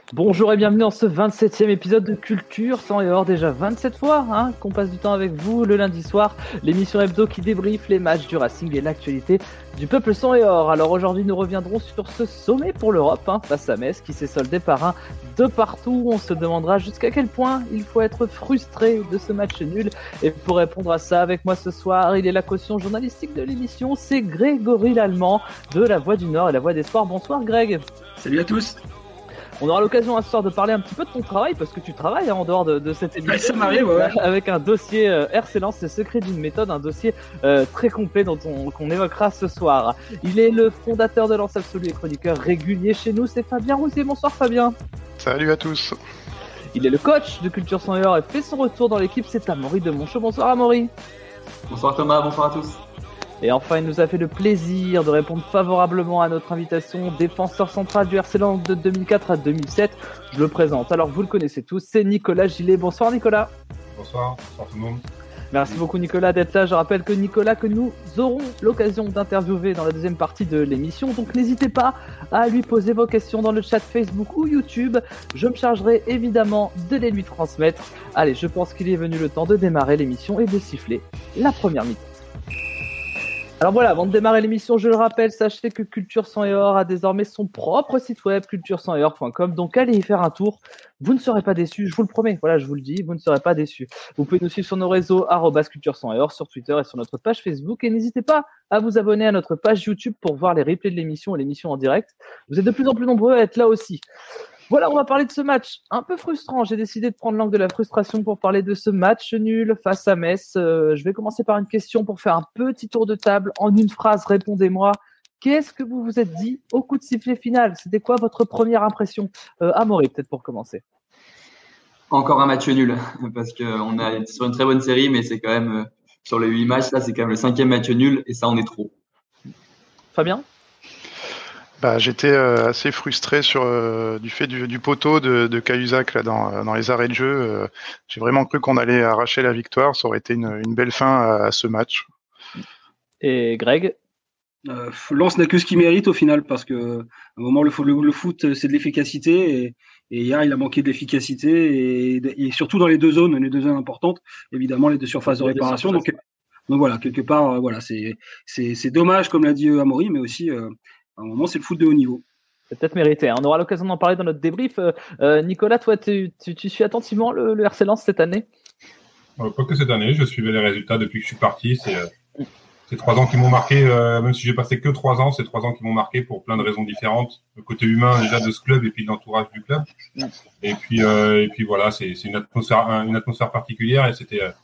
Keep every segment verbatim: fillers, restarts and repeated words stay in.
Bonjour et bienvenue dans ce vingt-septième épisode de Culture Sang et Or, déjà vingt-sept fois hein, qu'on passe du temps avec vous le lundi soir, l'émission hebdo qui débriefe les matchs du Racing et l'actualité du peuple Sang et Or. Alors aujourd'hui nous reviendrons sur ce sommet pour l'Europe hein, face à Metz qui s'est soldé par un de partout. On se demandera jusqu'à quel point il faut être frustré de ce match nul. Et pour répondre à ça avec moi ce soir, il est la caution journalistique de l'émission, c'est Grégory Lallemand de La Voix du Nord et La Voix des Sports. Bonsoir Greg. Salut à tous. On aura l'occasion à ce soir de parler un petit peu de ton travail parce que tu travailles hein, en dehors de, de cette émission. Ouais, ça m'arrive, ouais. Avec un dossier euh, R C Lens, c'est secret d'une méthode, un dossier euh, très complet dont on qu'on évoquera ce soir. Il est le fondateur de Lens Absolu et chroniqueur régulier chez nous, c'est Fabien Rousier. Bonsoir Fabien. Salut à tous. Il est le coach de Culture Sang et Or et fait son retour dans l'équipe, c'est Amaury de Monchaux. Bonsoir Amaury. Bonsoir Thomas, bonsoir à tous. Et enfin, il nous a fait le plaisir de répondre favorablement à notre invitation, défenseur central du R C Lens de deux mille quatre à deux mille sept. Je le présente, alors vous le connaissez tous, c'est Nicolas Gillet. Bonsoir Nicolas. Bonsoir, bonsoir tout le monde. Merci beaucoup Nicolas d'être là. Je rappelle que Nicolas, que nous aurons l'occasion d'interviewer dans la deuxième partie de l'émission. Donc n'hésitez pas à lui poser vos questions dans le chat Facebook ou YouTube. Je me chargerai évidemment de les lui transmettre. Allez, je pense qu'il est venu le temps de démarrer l'émission et de siffler la première mi-temps. Alors voilà, avant de démarrer l'émission, je le rappelle, sachez que Culture Sang et Or a désormais son propre site web, culture sang et or point com, donc allez y faire un tour, vous ne serez pas déçus, je vous le promets, voilà, je vous le dis, vous ne serez pas déçus. Vous pouvez nous suivre sur nos réseaux, arobase culture sang et or, sur Twitter et sur notre page Facebook, et n'hésitez pas à vous abonner à notre page YouTube pour voir les replays de l'émission et l'émission en direct. Vous êtes de plus en plus nombreux à être là aussi. Voilà, on va parler de ce match un peu frustrant. J'ai décidé de prendre l'angle de la frustration pour parler de ce match nul face à Metz. Euh, je vais commencer par une question pour faire un petit tour de table. En une phrase, répondez-moi. Qu'est-ce que vous vous êtes dit au coup de sifflet final ? C'était quoi votre première impression ? euh, Amaury, peut-être pour commencer. Encore un match nul, parce qu'on est sur une très bonne série, mais c'est quand même, euh, sur les huit matchs, là, c'est quand même le cinquième match nul, et ça, on est trop. Fabien ? Bah, j'étais euh, assez frustré sur euh, du fait du, du poteau de, de Cahuzac là dans, dans les arrêts de jeu. Euh, j'ai vraiment cru qu'on allait arracher la victoire. Ça aurait été une, une belle fin à, à ce match. Et Greg ? Euh, Lens n'a que ce qu'il mérite au final parce que à un moment le, le, le foot c'est de l'efficacité et, et hier il a manqué d'efficacité et, et surtout dans les deux zones, les deux zones importantes, évidemment les deux surfaces de réparation. Donc, donc voilà, quelque part euh, voilà c'est c'est c'est dommage comme l'a dit Amaury, mais aussi euh, à un moment c'est le foot de haut niveau. C'est peut-être mérité. Hein. On aura l'occasion d'en parler dans notre débrief. Euh, euh, Nicolas, toi, tu, tu, tu suis attentivement le, le R C Lens cette année ? euh, Pas que cette année, je suivais les résultats depuis que je suis parti. C'est, euh, c'est trois ans qui m'ont marqué, euh, même si j'ai passé que trois ans, c'est trois ans qui m'ont marqué pour plein de raisons différentes. Le côté humain déjà de ce club et puis l'entourage du club. Et puis, euh, et puis voilà, c'est, c'est une atmosphère, une atmosphère particulière et c'était, euh,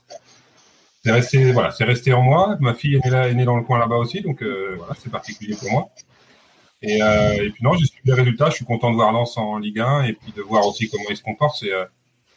c'est resté, voilà, c'est resté en moi. Ma fille est née là, est née dans le coin là-bas aussi, donc euh, voilà, c'est particulier pour moi. Et, euh, et puis non, j'ai suivi les résultats. Je suis content de voir Lens en Ligue un et puis de voir aussi comment ils se comportent. C'est, euh,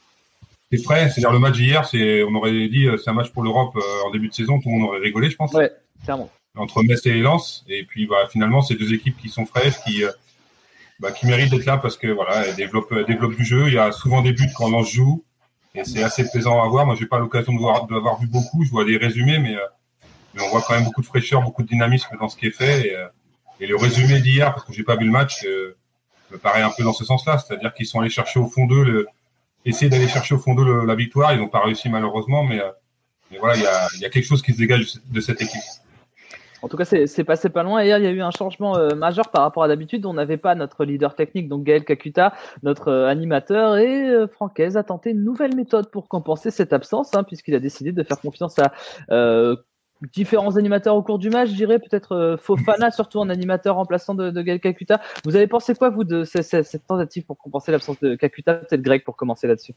c'est frais. C'est-à-dire le match d'hier, c'est, on aurait dit c'est un match pour l'Europe euh, en début de saison. Tout le monde aurait rigolé, je pense. Ouais, clairement. Entre Metz et Lens. Et puis bah, finalement, c'est deux équipes qui sont fraîches, qui, euh, bah, qui méritent d'être là parce que voilà, elles développent, elles développent du jeu. Il y a souvent des buts quand Lens joue et c'est assez plaisant à voir. Moi, j'ai pas l'occasion de voir, d'avoir vu beaucoup. Je vois des résumés, mais, euh, mais on voit quand même beaucoup de fraîcheur, beaucoup de dynamisme dans ce qui est fait. Et, euh, Et le résumé d'hier, parce que j'ai pas vu le match, euh, me paraît un peu dans ce sens-là. C'est-à-dire qu'ils sont allés chercher au fond d'eux, le, essayer d'aller chercher au fond d'eux le, la victoire. Ils n'ont pas réussi malheureusement, mais, euh, mais voilà, il y a, y a quelque chose qui se dégage de cette équipe. En tout cas, c'est, c'est passé pas loin. Hier, il y a eu un changement euh, majeur par rapport à d'habitude. On n'avait pas notre leader technique, donc Gaël Kakuta, notre euh, animateur, et euh, Francaise a tenté une nouvelle méthode pour compenser cette absence, hein, puisqu'il a décidé de faire confiance à euh, différents animateurs au cours du match, je dirais peut-être euh, Fofana, surtout en animateur remplaçant de, de Gaël Kakuta. Vous avez pensé quoi, vous, de cette, cette, cette tentative pour compenser l'absence de Kakuta ? Peut-être Greg pour commencer là-dessus.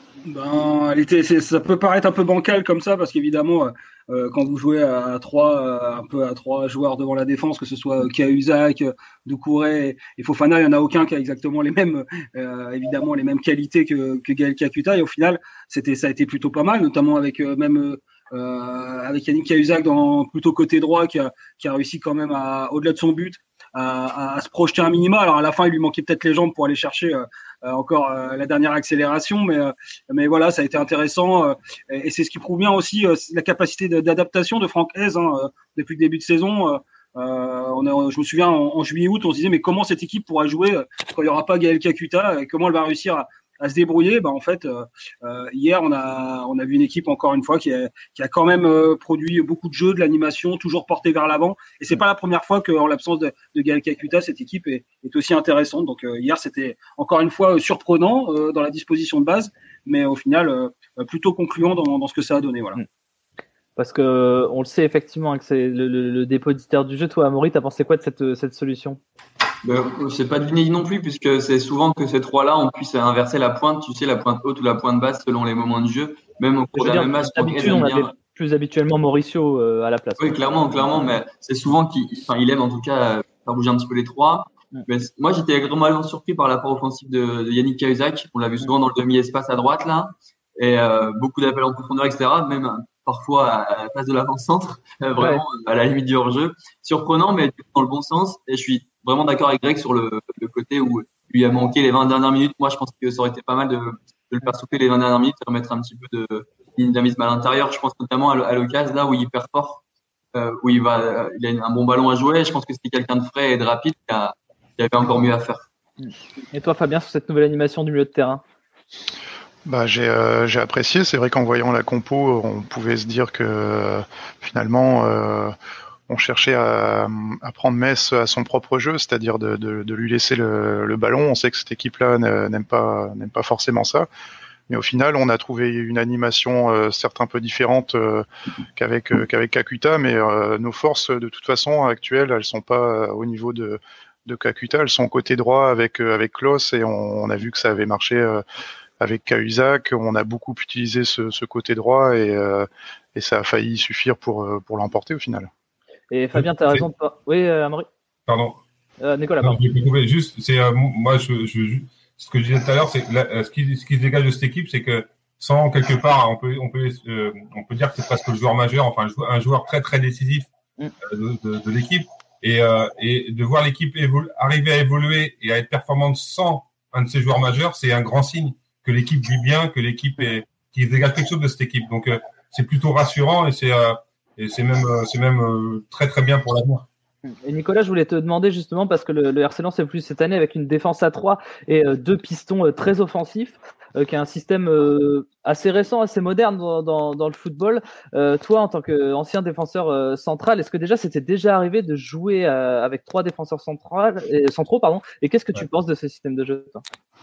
Ben, elle était, c'est, ça peut paraître un peu bancal comme ça parce qu'évidemment, euh, quand vous jouez à, à trois, euh, un peu à trois joueurs devant la défense, que ce soit Cahuzac, Doucouré et Fofana, il y en a aucun qui a exactement les mêmes, euh, évidemment les mêmes qualités que, que Gaël Kakuta. Et au final, c'était, ça a été plutôt pas mal, notamment avec euh, même euh, avec Yannick Cahuzac dans plutôt côté droit qui a, qui a réussi quand même à, au-delà de son but, à, à se projeter un minima. Alors à la fin, il lui manquait peut-être les jambes pour aller chercher euh, euh, encore euh, la dernière accélération, mais euh, mais voilà, ça a été intéressant euh, et, et c'est ce qui prouve bien aussi euh, la capacité de, d'adaptation de Francaise hein, euh, depuis le début de saison. Euh, Euh, on a, je me souviens en, en juillet-août, on se disait mais comment cette équipe pourra jouer quand il n'y aura pas Gaël Kakuta et comment elle va réussir à, à se débrouiller. Bah, en fait, euh, euh, hier, on a, on a vu une équipe, encore une fois, qui a, qui a quand même euh, produit beaucoup de jeux, de l'animation, toujours portée vers l'avant. Et c'est pas la première fois qu'en l'absence de, de Gaël Kakuta, cette équipe est, est aussi intéressante. Donc euh, hier, c'était encore une fois surprenant euh, dans la disposition de base, mais au final, euh, plutôt concluant dans, dans ce que ça a donné. Voilà. Parce que on le sait effectivement que c'est le, le, le dépositaire du jeu. Toi, Amaury, t'as pensé quoi de cette, cette solution? Ben, c'est pas d'inédit non plus, puisque c'est souvent que ces trois-là, on puisse inverser la pointe, tu sais, la pointe haute ou la pointe basse selon les moments de jeu. Même au cours d'un même match. D'habitude, on avait plus habituellement Mauricio euh, à la place. Oui, clairement, clairement, mais c'est souvent qu'il, enfin, il aime en tout cas faire bouger un petit peu les trois. Mm. Mais moi, j'étais vraiment surpris par l'apport offensif de, de Yannick Cahuzac. On l'a vu souvent dans le demi-espace à droite là, et euh, beaucoup d'appels en profondeur, et cetera. Même parfois à la place de l'avant-centre, euh, vraiment ouais. à la limite du hors-jeu. Surprenant, mais dans le bon sens. Et je suis vraiment d'accord avec Greg sur le, le côté où lui a manqué les vingt dernières minutes. Moi, je pense que ça aurait été pas mal de, de le faire souffler les vingt dernières minutes et remettre un petit peu de dynamisme à l'intérieur. Je pense notamment à, à l'occasion, là où il perd fort, euh, où il va, il a un bon ballon à jouer. Je pense que c'était quelqu'un de frais et de rapide qui, a, qui avait encore mieux à faire. Et toi, Fabien, sur cette nouvelle animation du milieu de terrain? Bah, j'ai euh, j'ai apprécié. C'est vrai qu'en voyant la compo, on pouvait se dire que euh, finalement euh, on cherchait à, à prendre Metz à son propre jeu, c'est-à-dire de, de, de lui laisser le, le ballon. On sait que cette équipe-là n'aime pas n'aime pas forcément ça, mais au final, on a trouvé une animation euh, certes un peu différente euh, qu'avec euh, qu'avec Kakuta, mais euh, nos forces de toute façon actuelles, elles sont pas au niveau de de Kakuta, elles sont côté droit avec euh, avec Klos, et on, on a vu que ça avait marché. Euh, Avec Cahuzac, on a beaucoup utilisé ce, ce côté droit et, euh, et ça a failli suffire pour, pour l'emporter au final. Et Fabien, tu as raison de pas. Oui, euh, Amaury. Pardon. Euh, Nicolas, non, pardon. Je juste, c'est euh, moi, je, je, ce que je disais tout à l'heure, c'est la, ce qui, ce qui se dégage de cette équipe, c'est que sans quelque part, on peut, on peut, euh, on peut dire que c'est presque le joueur majeur, enfin un joueur très très décisif euh, de, de, de l'équipe, et, euh, et de voir l'équipe évolu- arriver à évoluer et à être performante sans un de ces joueurs majeurs, c'est un grand signe que l'équipe vit bien, que l'équipe est, qui dégage quelque chose de cette équipe. Donc euh, c'est plutôt rassurant et c'est euh, et c'est même euh, c'est même euh, très très bien pour l'avenir. Et Nicolas, je voulais te demander justement parce que le, le R C Lens est plus cette année avec une défense à trois et euh, deux pistons euh, très offensifs, euh, qui est un système euh, assez récent, assez moderne dans, dans, dans le football. Euh, toi, en tant qu'ancien défenseur euh, central, est-ce que déjà c'était déjà arrivé de jouer euh, avec trois défenseurs centrales, et, centraux, pardon, et qu'est-ce que tu ouais. penses de ce système de jeu, toi?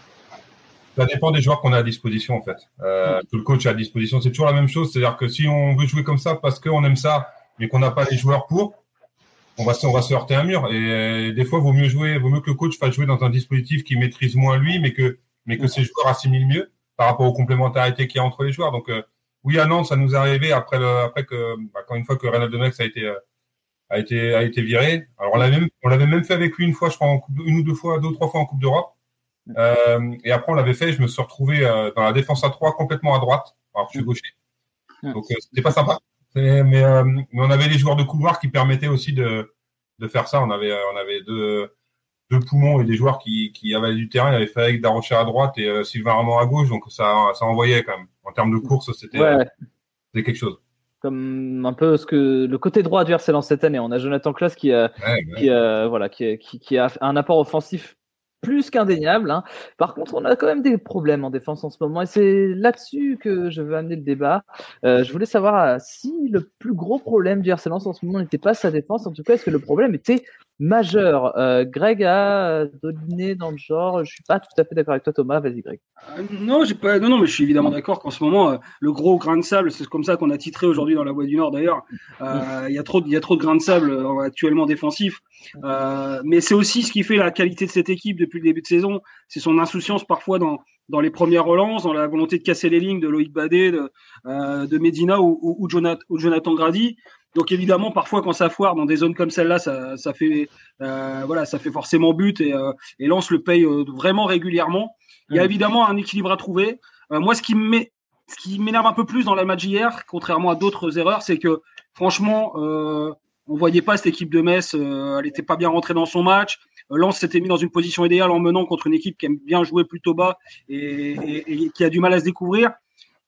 Ça dépend des joueurs qu'on a à disposition, en fait. Euh, que le coach a à disposition, c'est toujours la même chose. C'est-à-dire que si on veut jouer comme ça parce qu'on aime ça, mais qu'on n'a pas les joueurs pour, on va, on va se heurter à un mur. Et, et des fois, vaut mieux jouer, vaut mieux que le coach fasse jouer dans un dispositif qui maîtrise moins lui, mais que, mais que ses joueurs assimilent mieux par rapport aux complémentarités qu'il y a entre les joueurs. Donc, euh, oui, à Nantes, ça nous est arrivé après le, après que, bah, quand une fois que Reynald Demex a été, euh, a été, a été viré. Alors, on l'avait même, on l'avait même fait avec lui une fois, je crois, en coupe, une ou deux fois, deux ou trois fois en Coupe d'Europe. Euh, et après on l'avait fait, je me suis retrouvé euh, dans la défense à trois complètement à droite, alors que je suis gaucher, donc euh, c'était pas sympa, mais, mais, euh, mais on avait les joueurs de couloir qui permettaient aussi de, de faire ça. On avait, on avait deux, deux poumons et des joueurs qui, qui avaient du terrain. Il y avait Frédéric Darocher à droite et euh, Sylvain Ramon à gauche, donc ça, ça envoyait quand même. En termes de course, c'était, ouais. euh, c'était quelque chose. Comme un peu ce que le côté droit du R C Lens cette année, on a Jonathan Klaas qui a, ouais, ouais. qui a, voilà, qui, qui, qui a un apport offensif plus qu'indéniable, hein. Par contre, on a quand même des problèmes en défense en ce moment et c'est là-dessus que je veux amener le débat. Euh, je voulais savoir euh, si le plus gros problème du R C Lens en ce moment n'était pas sa défense. En tout cas, est-ce que le problème était majeur? euh, Greg a dominé dans le genre. Je suis pas tout à fait d'accord avec toi, Thomas. Vas-y, Greg. Euh, non, j'ai pas. Non, non, mais je suis évidemment d'accord qu'en ce moment, euh, le gros grain de sable, c'est comme ça qu'on a titré aujourd'hui dans la Voix du Nord. D'ailleurs, il euh, y a trop, il y a trop de grains de sable euh, actuellement défensif. Euh, mais c'est aussi ce qui fait la qualité de cette équipe depuis le début de saison. C'est son insouciance parfois dans dans les premières relances, dans la volonté de casser les lignes de Loïc Badet, de, euh, de Medina ou, ou, ou, Jonathan, ou Jonathan Grady. Donc évidemment, parfois quand ça foire dans des zones comme celle-là, ça, ça fait, euh, voilà, ça fait forcément but et, euh, et Lens le paye euh, vraiment régulièrement. Il y a évidemment un équilibre à trouver. Euh, moi, ce qui m'é- ce qui m'énerve un peu plus dans la match hier, contrairement à d'autres erreurs, c'est que franchement, euh, on voyait pas cette équipe de Metz, euh, elle était pas bien rentrée dans son match. Euh, Lens s'était mis dans une position idéale en menant contre une équipe qui aime bien jouer plutôt bas et, et, et qui a du mal à se découvrir.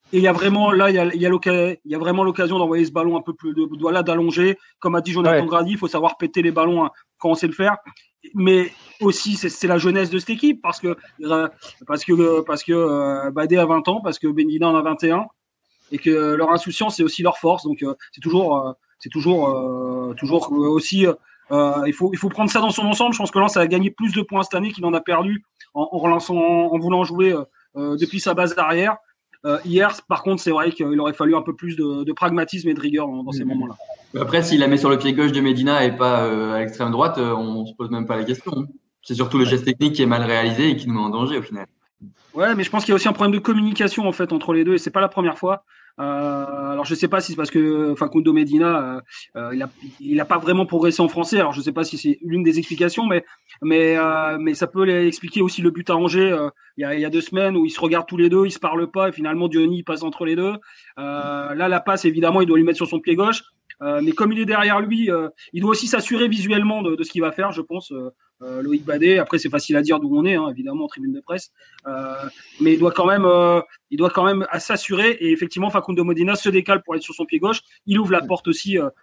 Et il y a vraiment là, il y a, il y a, l'occasion, il y a vraiment l'occasion d'envoyer ce ballon un peu plus de voilà, d'allonger. Comme a dit Jonathan ouais. Grady, il faut savoir péter les ballons hein, quand on sait le faire. Mais aussi, c'est, c'est la jeunesse de cette équipe parce que parce que parce que euh, Badé a vingt ans, parce que Medina en a vingt et un, et que leur insouciance c'est aussi leur force. Donc euh, c'est toujours euh, c'est toujours euh, toujours aussi. Euh, il faut il faut prendre ça dans son ensemble. Je pense que Lens a gagné plus de points cette année qu'il en a perdu en, en relançant en, en voulant jouer euh, depuis sa base d'arrière. Euh, hier, par contre, c'est vrai qu'il aurait fallu un peu plus de, de pragmatisme et de rigueur dans, dans ces mmh. moments-là. Après, s'il la met sur le pied gauche de Medina et pas euh, à l'extrême droite, euh, on se pose même pas la question. Hein. C'est surtout le geste technique qui est mal réalisé et qui nous met en danger au final. Ouais, mais je pense qu'il y a aussi un problème de communication en fait entre les deux et c'est pas la première fois. Euh, alors je sais pas si c'est parce que Facundo Medina euh, il a il a pas vraiment progressé en français. Alors je sais pas si c'est l'une des explications, mais mais euh, mais ça peut expliquer aussi le but à Angers euh, il y a il y a deux semaines où ils se regardent tous les deux, ils se parlent pas et finalement Diony passe entre les deux. Euh, là la passe évidemment il doit lui mettre sur son pied gauche. Euh, mais comme il est derrière lui, euh, il doit aussi s'assurer visuellement de, de ce qu'il va faire, je pense. Euh, euh, Loïc Badé. Après, c'est facile à dire d'où on est, hein, évidemment, en tribune de presse. Euh, mais il doit quand même, euh, il doit quand même s'assurer. Et effectivement, Facundo Medina se décale pour être sur son pied gauche. Il ouvre la porte aussi euh,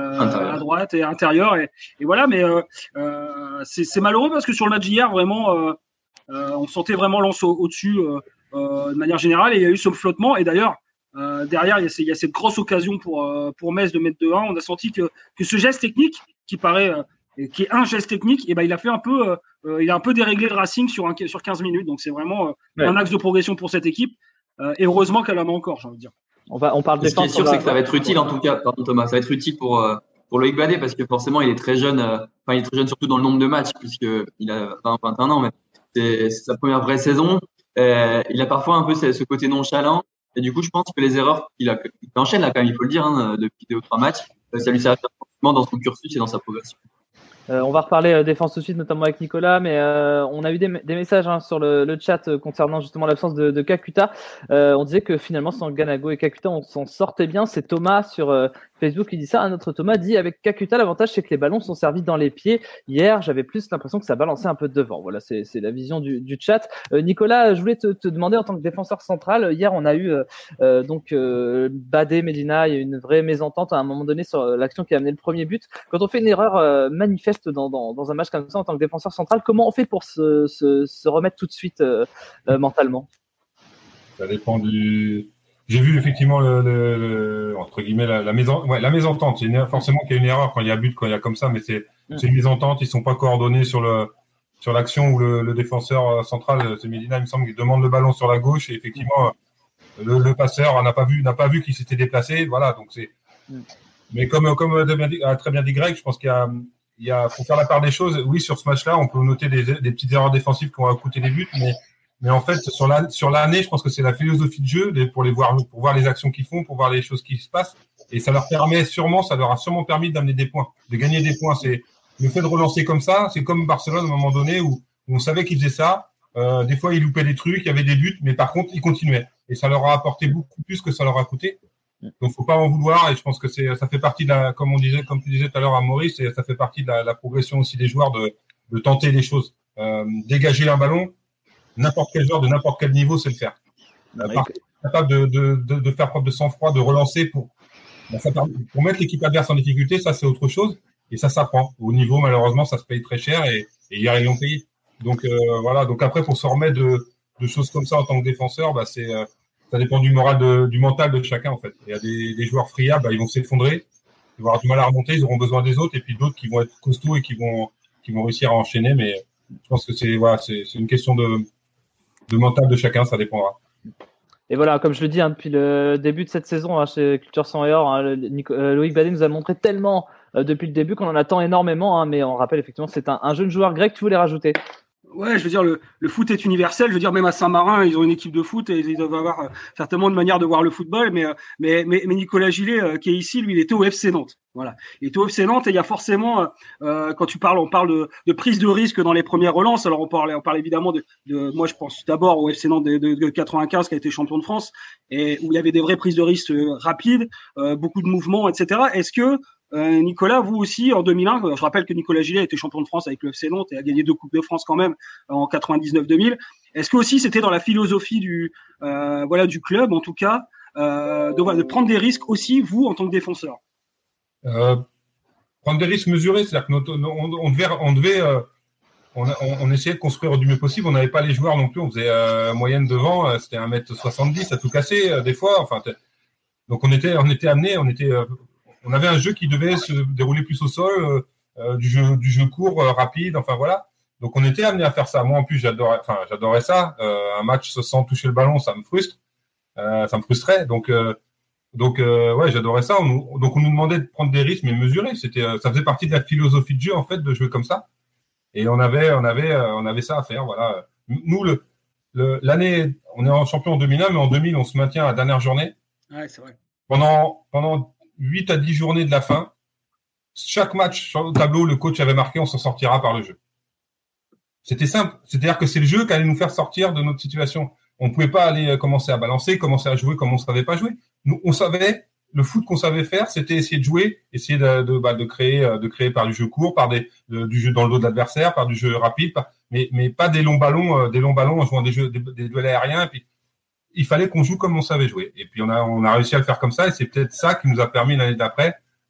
à droite et à l'intérieur. Et, et voilà. Mais euh, euh, c'est, c'est malheureux parce que sur le match d'hier, vraiment, euh, euh, on sentait vraiment Lens au, au-dessus euh, euh, de manière générale. Et il y a eu ce flottement. Et d'ailleurs. Euh, derrière, il y, a, il y a cette grosse occasion pour, euh, pour Metz de mettre deux un. On a senti que, que ce geste technique, qui paraît, euh, qui est un geste technique, et ben il a fait un peu, euh, il a un peu déréglé le Racing sur, un, sur quinze minutes. Donc c'est vraiment euh, ouais. un axe de progression pour cette équipe. Euh, et heureusement qu'elle en a encore, j'ai envie de dire. On va, on parle de. Ce qui est sûr, c'est que ça va être utile en tout cas. Pardon Thomas, ça va être utile pour euh, pour Loïc Badé parce que forcément il est très jeune. Euh, enfin, il est très jeune surtout dans le nombre de matchs puisque il a vingt, vingt et un ans, mais c'est, c'est sa première vraie saison. Euh, il a parfois un peu ce, ce côté nonchalant. Et du coup, je pense que les erreurs qu'il, a, qu'il enchaîne là quand même, il faut le dire, hein, depuis deux ou trois matchs, ça lui sert dans son cursus et dans sa progression. Euh, on va reparler euh, défense tout de suite, notamment avec Nicolas, mais euh, on a eu des, des messages hein, sur le, le chat euh, concernant justement l'absence de, de Kakuta. Euh, on disait que finalement, sans Ganago et Kakuta, on s'en sortait bien. C'est Thomas sur euh, Facebook qui dit ça. Un autre Thomas dit avec Kakuta, l'avantage c'est que les ballons sont servis dans les pieds. Hier, j'avais plus l'impression que ça balançait un peu devant. Voilà, c'est, c'est la vision du, du chat. Euh, Nicolas, je voulais te, te demander en tant que défenseur central. Hier, on a eu euh, euh, donc euh, Badé, Medina, il y a eu une vraie mésentente à un moment donné sur l'action qui a amené le premier but. Quand on fait une erreur euh, manifeste Dans, dans, dans un match comme ça en tant que défenseur central, comment on fait pour se, se, se remettre tout de suite euh, euh, mentalement? Ça dépend du. J'ai vu effectivement le, le, le entre guillemets la, la, maison, ouais, la mésentente. C'est une, forcément qu'il y a une erreur quand il y a but, quand il y a comme ça, mais c'est, mmh. c'est une mésentente. Ils sont pas coordonnés sur le sur l'action où le, le défenseur central, c'est Medina, il me semble, qu'il demande le ballon sur la gauche et effectivement mmh. le, le passeur n'a pas vu n'a pas vu qu'il s'était déplacé. Voilà, donc c'est. Mmh. Mais comme comme a très bien dit Greg, je pense qu'il y a Il y a, faut faire la part des choses. Oui, sur ce match-là, on peut noter des, des petites erreurs défensives qui ont coûté des buts, mais, mais en fait, sur la, sur l'année, je pense que c'est la philosophie de jeu pour les voir, pour voir les actions qu'ils font, pour voir les choses qui se passent. Et ça leur permet sûrement, ça leur a sûrement permis d'amener des points, de gagner des points. C'est le fait de relancer comme ça. C'est comme Barcelone à un moment donné où, où on savait qu'ils faisaient ça. Euh, des fois, ils loupaient des trucs, il y avait des buts, mais par contre, ils continuaient. Et ça leur a apporté beaucoup plus que ça leur a coûté. Donc, faut pas en vouloir. Et je pense que c'est, ça fait partie de la, comme on disait, comme tu disais tout à l'heure à Maurice, et ça fait partie de la, la progression aussi des joueurs de, de tenter les choses. Euh, dégager un ballon, n'importe quel joueur de n'importe quel niveau sait le faire. Euh, par contre, capable de, de, de, de faire preuve de sang-froid, de relancer pour, ben, ça, pour mettre l'équipe adverse en difficulté, ça c'est autre chose. Et ça s'apprend. Au niveau, malheureusement, ça se paye très cher et, et hier, ils l'ont payé. Donc, euh, voilà. Donc après, pour se remettre de, de choses comme ça en tant que défenseur, bah, c'est, euh, ça dépend du moral, de, du mental de chacun, en fait. Il y a des, des joueurs friables, bah, ils vont s'effondrer, ils vont avoir du mal à remonter, ils auront besoin des autres, et puis d'autres qui vont être costauds et qui vont, qui vont réussir à enchaîner. Mais je pense que c'est, voilà, c'est, c'est une question de, de mental de chacun, ça dépendra. Et voilà, comme je le dis, hein, depuis le début de cette saison hein, chez Culture cent et Or, hein, le, Nico, euh, Loïc Badé nous a montré tellement euh, depuis le début qu'on en attend énormément. Hein, mais on rappelle effectivement, c'est un, un jeune joueur grec. Tu voulais rajouter? Ouais, je veux dire, le, le foot est universel. Je veux dire, même à Saint-Marin, ils ont une équipe de foot et ils doivent avoir euh, certainement une manière de voir le football. Mais, euh, mais, mais, mais Nicolas Gillet, euh, qui est ici, lui, il était au F C Nantes. Voilà. Il était au F C Nantes et il y a forcément, euh, quand tu parles, on parle de, de prise de risque dans les premières relances. Alors, on parle, on parle évidemment de, de moi, je pense d'abord au F C Nantes de, de, de quatre-vingt-quinze qui a été champion de France et où il y avait des vraies prises de risque rapides, euh, beaucoup de mouvements, et cetera. Est-ce que Euh, Nicolas, vous aussi, en deux mille un, je rappelle que Nicolas Gillet a été champion de France avec le F C Nantes et a gagné deux Coupes de France quand même en quatre-vingt-dix-neuf deux mille. Est-ce que aussi c'était dans la philosophie du, euh, voilà, du club, en tout cas, euh, de, voilà, de prendre des risques aussi, vous, en tant que défenseur? euh, Prendre des risques mesurés, c'est-à-dire qu'on on, on devait, on, devait euh, on, on, on essayait de construire du mieux possible. On n'avait pas les joueurs non plus. On faisait euh, moyenne devant, euh, c'était un mètre soixante-dix à tout casser euh, des fois. Enfin, donc on était, on était amené, on était, euh, on avait un jeu qui devait se dérouler plus au sol, euh, euh, du jeu, du jeu court, euh, rapide. Enfin voilà. Donc on était amené à faire ça. Moi en plus, j'adorais, enfin j'adorais ça. Euh, un match sans toucher le ballon, ça me frustre, euh, ça me frustrait. Donc euh, donc euh, ouais, j'adorais ça. On nous, donc on nous demandait de prendre des risques, mais mesurés. C'était, euh, ça faisait partie de la philosophie de jeu en fait, de jouer comme ça. Et on avait, on avait, euh, on avait ça à faire. Voilà. Nous le, le l'année, on est en champion en deux mille un, mais en deux mille, on se maintient à la dernière journée. Ouais, c'est vrai. Pendant pendant huit à dix journées de la fin, chaque match sur le tableau, le coach avait marqué, on s'en sortira par le jeu. C'était simple. C'est-à-dire que c'est le jeu qui allait nous faire sortir de notre situation. On ne pouvait pas aller commencer à balancer, commencer à jouer comme on ne savait pas jouer. Nous, on savait, le foot qu'on savait faire, c'était essayer de jouer, essayer de, de, bah, de créer, de créer par du jeu court, par des, de, du jeu dans le dos de l'adversaire, par du jeu rapide, par, mais, mais pas des longs ballons, euh, des longs ballons en jouant des jeux, des, des duels aériens. Et puis, il fallait qu'on joue comme on savait jouer. Et puis, on a, on a réussi à le faire comme ça. Et c'est peut-être ça qui nous a permis l'année d'après,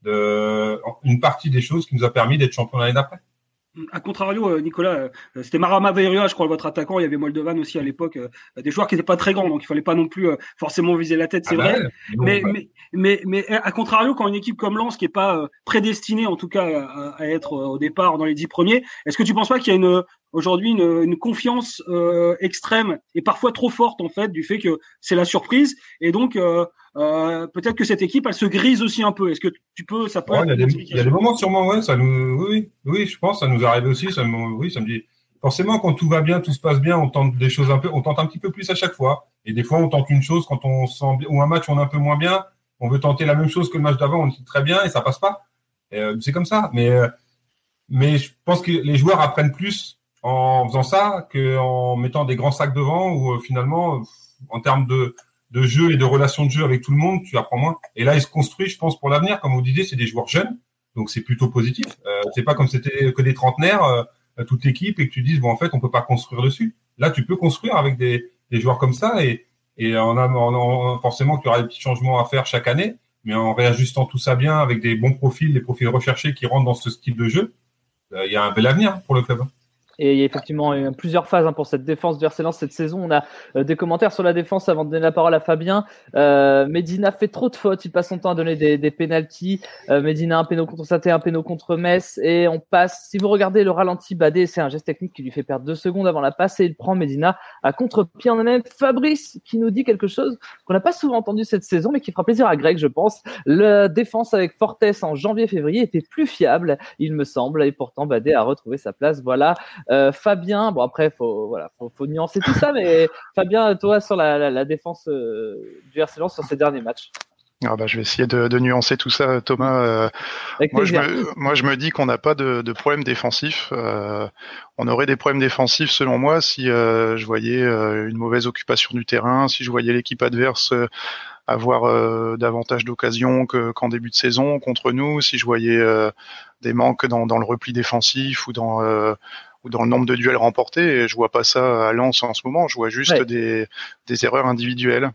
de, une partie des choses qui nous a permis d'être champion l'année d'après. A contrario, Nicolas, c'était Marama Veyria, je crois, votre attaquant. Il y avait Moldovan aussi à l'époque, des joueurs qui n'étaient pas très grands, donc il fallait pas non plus forcément viser la tête, c'est ah vrai. Bah, mais, bah. mais, mais, mais, à contrario, quand une équipe comme Lens, qui est pas prédestinée, en tout cas, à, à être au départ dans les dix premiers, est-ce que tu penses pas qu'il y a une aujourd'hui une, une confiance euh, extrême et parfois trop forte en fait du fait que c'est la surprise et donc euh, euh, peut-être que cette équipe elle se grise aussi un peu. Est-ce que tu peux ça peut ouais, être il y a des, il y a des moments sûrement ouais ça nous oui oui je pense ça nous arrive aussi ça me, oui ça me dit forcément quand tout va bien tout se passe bien on tente des choses un peu on tente un petit peu plus à chaque fois et des fois on tente une chose quand on sent bien, ou un match on est un peu moins bien on veut tenter la même chose que le match d'avant on est très bien et ça passe pas et, euh, c'est comme ça mais euh, mais je pense que les joueurs apprennent plus en faisant ça qu'en mettant des grands sacs devant où euh, finalement, euh, en termes de, de jeu et de relation de jeu avec tout le monde, tu apprends moins. Et là, il se construit, je pense, pour l'avenir. Comme vous disiez, c'est des joueurs jeunes, donc c'est plutôt positif. Euh, c'est pas comme c'était que des trentenaires, euh, toute l'équipe, et que tu dises, bon, en fait, on peut pas construire dessus. Là, tu peux construire avec des, des joueurs comme ça et, et en, en, en forcément qu'il y aura des petits changements à faire chaque année, mais en réajustant tout ça bien avec des bons profils, des profils recherchés qui rentrent dans ce style de jeu, il euh, y a un bel avenir pour le club. Et il y a effectivement eu plusieurs phases hein, pour cette défense du R C Lens cette saison. On a euh, des commentaires sur la défense avant de donner la parole à Fabien. Euh, Medina fait trop de fautes. Il passe son temps à donner des, des pénaltys. Euh, Medina un péno contre Saté, un péno contre Metz. Et on passe, si vous regardez le ralenti, Badé, c'est un geste technique qui lui fait perdre deux secondes avant la passe et il prend Medina à contre-pied. On a même Fabrice qui nous dit quelque chose qu'on n'a pas souvent entendu cette saison, mais qui fera plaisir à Greg, je pense. La défense avec Fortes en janvier-février était plus fiable, il me semble. Et pourtant, Badé a retrouvé sa place. Voilà. Euh, Fabien, bon après faut voilà faut, faut nuancer tout ça, mais Fabien, toi sur la, la, la défense euh, du R C Lens sur ces derniers matchs. Ah bah, je vais essayer de, de nuancer tout ça, Thomas. Euh, moi, je me, moi, je me dis qu'on n'a pas de, de problème défensif. Euh, on aurait des problèmes défensifs, selon moi, si euh, je voyais euh, une mauvaise occupation du terrain, si je voyais l'équipe adverse euh, avoir euh, davantage d'occasions que, qu'en début de saison contre nous, si je voyais euh, des manques dans, dans le repli défensif ou dans euh, ou dans le nombre de duels remportés. Et je vois pas ça à Lens en ce moment. Je vois juste ouais. des, des erreurs individuelles.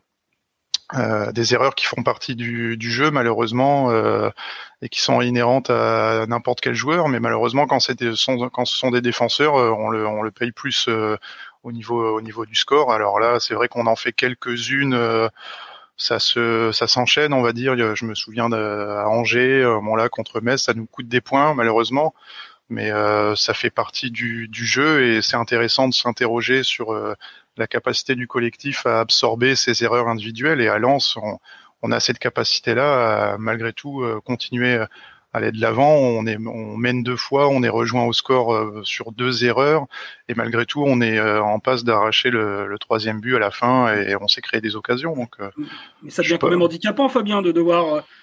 Euh, des erreurs qui font partie du, du jeu malheureusement euh, et qui sont inhérentes à n'importe quel joueur, mais malheureusement quand, c'est des, sont, quand ce sont des défenseurs, euh, on, le, on le paye plus euh, au niveau au niveau du score. Alors là, c'est vrai qu'on en fait quelques-unes, euh, ça se ça s'enchaîne, on va dire. Je me souviens de, à Angers, euh, bon là contre Metz, ça nous coûte des points malheureusement, mais euh, ça fait partie du, du jeu et c'est intéressant de s'interroger sur euh, la capacité du collectif à absorber ces erreurs individuelles. Et à Lens, on, on a cette capacité-là à, malgré tout, euh, continuer à aller de l'avant. On, est, on mène deux fois, on est rejoint au score euh, sur deux erreurs. Et malgré tout, on est euh, en passe d'arracher le, le troisième but à la fin et on s'est créé des occasions. Donc, euh, Mais ça devient quand pas... même handicapant, Fabien, de devoir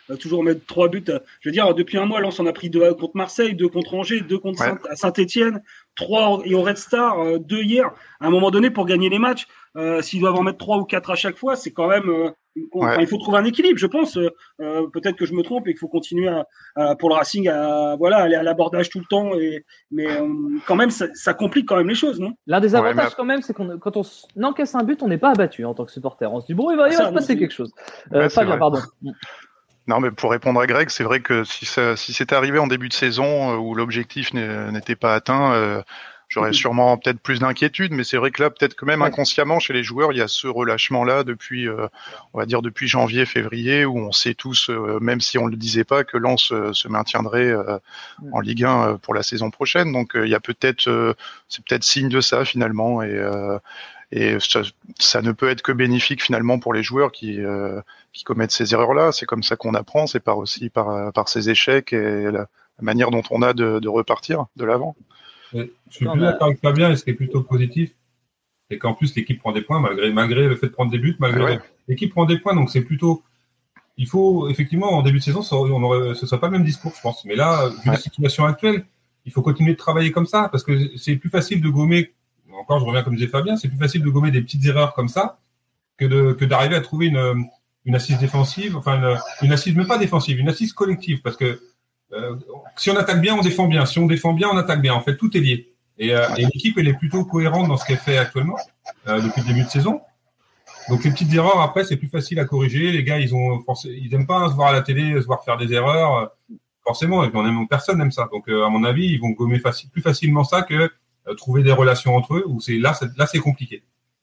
euh, toujours mettre trois buts. Euh, je veux dire, depuis un mois, Lens en a pris deux contre Marseille, deux contre Angers, deux contre Ouais. Saint- Saint-Etienne, trois et au Red Star, euh, deux hier. À un moment donné, pour gagner les matchs, euh, s'ils doivent en mettre trois ou quatre à chaque fois, c'est quand même. Euh, enfin, Ouais. il faut trouver un équilibre, je pense. Euh, euh, peut-être que je me trompe et qu'il faut continuer à, à, pour le Racing à voilà aller à l'abordage tout le temps. Et, mais euh, quand même, ça, ça complique quand même les choses, non? L'un des Ouais, avantages mais- quand même, c'est qu'on quand on s- encaisse un but, on n'est pas abattu en tant que supporter. On se dit bon, il va, il va Ça, se non, passer c'est- quelque chose. Euh, Ouais, c'est Fabien, vrai. pardon. Non, mais pour répondre à Greg, c'est vrai que si ça, si c'était arrivé en début de saison euh, où l'objectif n'est- n'était pas atteint, euh, j'aurais sûrement peut-être plus d'inquiétude. Mais c'est vrai que là, peut-être que même Ouais. inconsciemment chez les joueurs, il y a ce relâchement-là depuis, euh, on va dire depuis janvier, février, où on sait tous, euh, même si on le disait pas, que Lens euh, se maintiendrait euh, Mm. en Ligue un euh, pour la saison prochaine. Donc euh, il y a peut-être, euh, c'est peut-être signe de ça finalement, et euh, et ça, ça ne peut être que bénéfique finalement pour les joueurs qui euh, qui commettent ces erreurs-là. C'est comme ça qu'on apprend, c'est par aussi par par ces échecs et la, la manière dont on a de, de repartir de l'avant. Et je suis On plus a- d'accord avec Fabien, et ce qui est plutôt positif, c'est qu'en plus l'équipe prend des points malgré malgré le fait de prendre des buts, malgré Ouais. l'équipe prend des points, donc c'est plutôt. Il faut effectivement en début de saison, ça aurait- on aurait, ce serait pas le même discours, je pense. Mais là, vu Ouais. la situation actuelle, il faut continuer de travailler comme ça parce que c'est plus facile de gommer. Encore, je reviens comme disait Fabien, c'est plus facile de gommer des petites erreurs comme ça que de que d'arriver à trouver une une assise défensive, enfin une, une assise même pas défensive, une assise collective, parce que euh, si on attaque bien, on défend bien. Si on défend bien, on attaque bien. En fait, tout est lié. Et, euh, et l'équipe, elle est plutôt cohérente dans ce qu'elle fait actuellement euh, depuis le début de saison. Donc les petites erreurs après, c'est plus facile à corriger. Les gars, ils ont forcé, ils aiment pas se voir à la télé, se voir faire des erreurs, euh, forcément. Et puis on aime, personne n'aime ça. Donc euh, à mon avis, ils vont gommer facile, plus facilement ça que euh, trouver des relations entre eux. Où c'est là, c'est, là, c'est compliqué.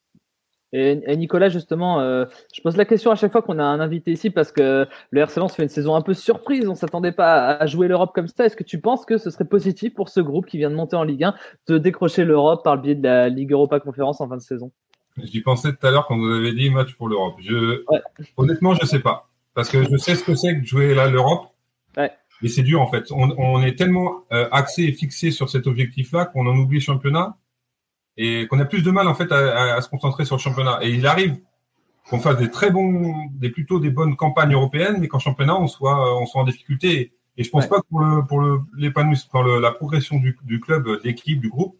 Et, et Nicolas, justement, euh, je pose la question à chaque fois qu'on a un invité ici parce que le R C Lens fait une saison un peu surprise. On s'attendait pas à jouer l'Europe comme ça. Est-ce que tu penses que ce serait positif pour ce groupe qui vient de monter en Ligue un de décrocher l'Europe par le biais de la Ligue Europa Conférence en fin de saison? J'y pensais tout à l'heure quand vous avez dit match pour l'Europe. Je, Ouais. Honnêtement, je sais pas. Parce que je sais ce que c'est que de jouer là l'Europe. Ouais. Et c'est dur, en fait. On, on est tellement euh, axé et fixé sur cet objectif-là qu'on en oublie le championnat et qu'on a plus de mal, en fait, à, à, à se concentrer sur le championnat. Et il arrive qu'on fasse des très bons, des plutôt des bonnes campagnes européennes, mais qu'en championnat, on soit, on soit en difficulté. Et je pense Ouais. pas que pour le, pour le, l'épanouissement, pour le, la progression du, du club, de l'équipe, du groupe,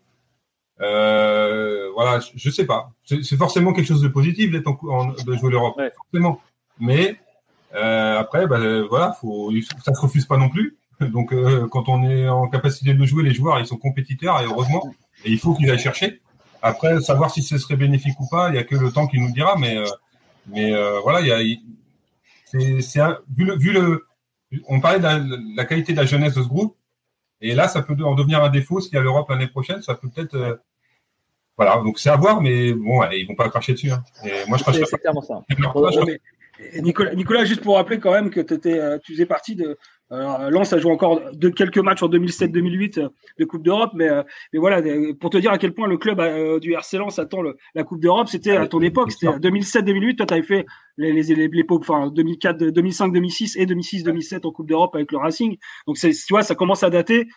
Euh, voilà, je, je sais pas. C'est, c'est forcément quelque chose de positif d'être en, en, de jouer l'Europe, Ouais. forcément. Mais euh, après, bah, voilà, faut, ça se refuse pas non plus. Donc, euh, quand on est en capacité de jouer, les joueurs, ils sont compétiteurs et heureusement, et il faut qu'ils aillent chercher. Après, savoir si ce serait bénéfique ou pas, il y a que le temps qui nous le dira. Mais, euh, mais euh, voilà, il y a, il, c'est, c'est un, vu le, vu le, on parlait de la, la qualité de la jeunesse de ce groupe. Et là, ça peut en devenir un défaut s'il y a l'Europe l'année prochaine. Ça peut peut-être, euh, voilà. Donc c'est à voir, mais bon, ouais, ils vont pas cracher dessus. Hein. Et moi, je C'est, cracherai c'est clairement ça. pas. Ouais, mais, et Nicolas, Nicolas, juste pour rappeler quand même que t'étais, euh, tu faisais partie de. Euh, Lens a joué encore de quelques matchs en deux mille sept deux mille huit euh, de Coupe d'Europe, mais, euh, mais voilà, de, pour te dire à quel point le club euh, du R C Lens attend le, la Coupe d'Europe, c'était à ton époque, c'était deux mille sept deux mille huit. Toi, tu avais fait les, les, les, les enfin deux mille quatre, deux mille cinq, deux mille six et deux mille six deux mille sept en Coupe d'Europe avec le Racing. Donc, c'est, tu vois, ça commence à dater.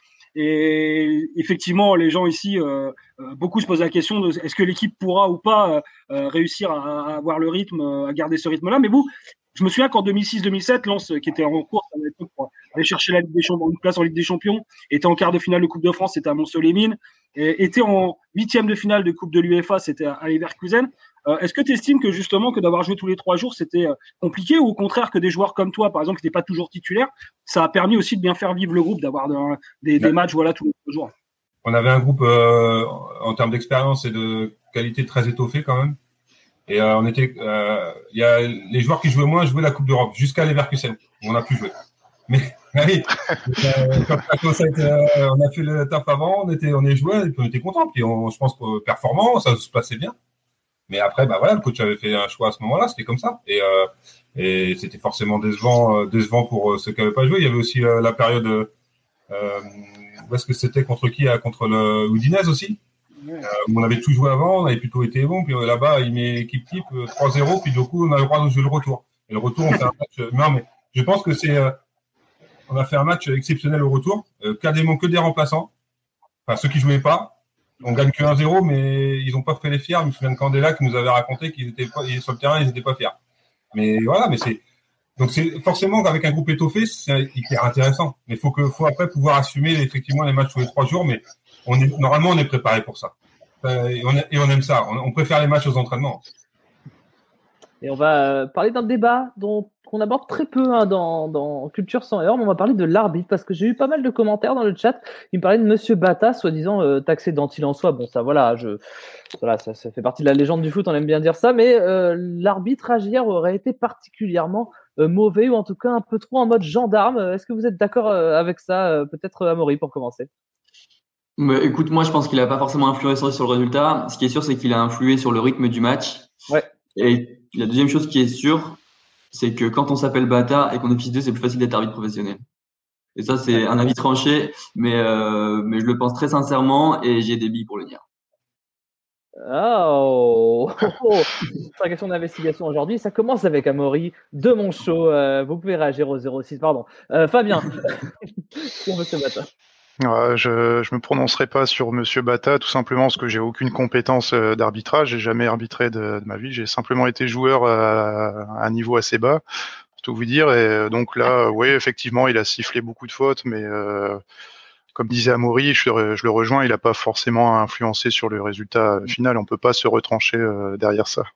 Et effectivement, les gens ici, euh, euh, beaucoup se posent la question de est-ce que l'équipe pourra ou pas euh, réussir à, à avoir le rythme, à garder ce rythme-là. Mais vous, je me souviens qu'en deux mille six deux mille sept, Lens, qui était en course à l'époque pour aller chercher la Ligue des Champions, une place en Ligue des Champions, était en quart de finale de Coupe de France, c'était à Mont-Soleil-Mines, et était en huitième de finale de Coupe de l'UEFA, c'était à Leverkusen. Euh, est-ce que tu estimes que justement que d'avoir joué tous les trois jours, c'était euh, compliqué, ou au contraire que des joueurs comme toi, par exemple, qui n'étaient pas toujours titulaires, ça a permis aussi de bien faire vivre le groupe, d'avoir de, des, des matchs voilà tous les trois jours? On avait un groupe euh, en termes d'expérience et de qualité très étoffé quand même. Et euh, on était, il euh, y a les joueurs qui jouaient moins jouaient la Coupe d'Europe jusqu'à Leverkusen où on a pu jouer. Mais oui, euh, quand, quand ça a été, euh, on a fait le taf avant, on était, on est joué et puis on était content. Puis on, je pense que performant, ça se passait bien. Mais après, bah voilà, le coach avait fait un choix à ce moment-là, c'était comme ça. Et, euh, et c'était forcément décevant, euh, décevant pour ceux qui n'avaient pas joué. Il y avait aussi euh, la période, euh, où est-ce que c'était contre qui, contre le Udinese aussi. Euh, on avait tout joué avant, on avait plutôt été bon, puis euh, là-bas, il met équipe type euh, trois zéro, puis du coup, on a le droit de jouer le retour. Et le retour, on fait un match. Euh, non, mais je pense que c'est. Euh, on a fait un match exceptionnel au retour, euh, quasiment que des remplaçants. Enfin, ceux qui jouaient pas. On gagne que un zéro, mais ils n'ont pas fait les fiers. Je me souviens de Candela qui nous avait raconté qu'ils étaient pas, sur le terrain, ils n'étaient pas fiers. Mais voilà, mais c'est. Donc c'est forcément qu'avec un groupe étoffé, c'est hyper intéressant. Mais il faut que, faut après pouvoir assumer effectivement les matchs tous les trois jours. Mais on est normalement on est préparé pour ça. Et on, et on aime ça. On, on préfère les matchs aux entraînements. Et on va parler d'un débat dont qu'on aborde très peu hein, dans, dans Culture sans heure, mais on va parler de l'arbitre parce que j'ai eu pas mal de commentaires dans le chat. Il me parlait de Monsieur Bata, soi-disant euh, taxé d'antil en soi. Bon, ça, voilà, je, voilà, ça, ça fait partie de la légende du foot. On aime bien dire ça, mais euh, l'arbitrage hier aurait été particulièrement euh, mauvais ou en tout cas un peu trop en mode gendarme. Est-ce que vous êtes d'accord euh, avec ça euh, peut-être Amaury pour commencer. Mais écoute, moi, je pense qu'il n'a pas forcément influencé sur le résultat. Ce qui est sûr, c'est qu'il a influé sur le rythme du match. Ouais. Et la deuxième chose qui est sûre, c'est que quand on s'appelle Bata et qu'on est fils d'eux, c'est plus facile d'être arbitre professionnel. Et ça, c'est un avis tranché, mais euh, mais je le pense très sincèrement et j'ai des billes pour le dire. Oh, oh, oh. C'est une question d'investigation aujourd'hui. Ça commence avec Amaury de mon show. Euh, vous pouvez réagir au zéro six, pardon. Euh, Fabien, sur Monsieur Bata. Euh, je je me prononcerai pas sur Monsieur Bata, tout simplement parce que j'ai aucune compétence euh, d'arbitrage. J'ai jamais arbitré de, de ma vie. J'ai simplement été joueur à, à un niveau assez bas, pour tout vous dire. Et donc là, oui, effectivement, il a sifflé beaucoup de fautes, mais euh, comme disait Amaury, je, je le rejoins. Il n'a pas forcément influencé sur le résultat final. On peut pas se retrancher euh, derrière ça.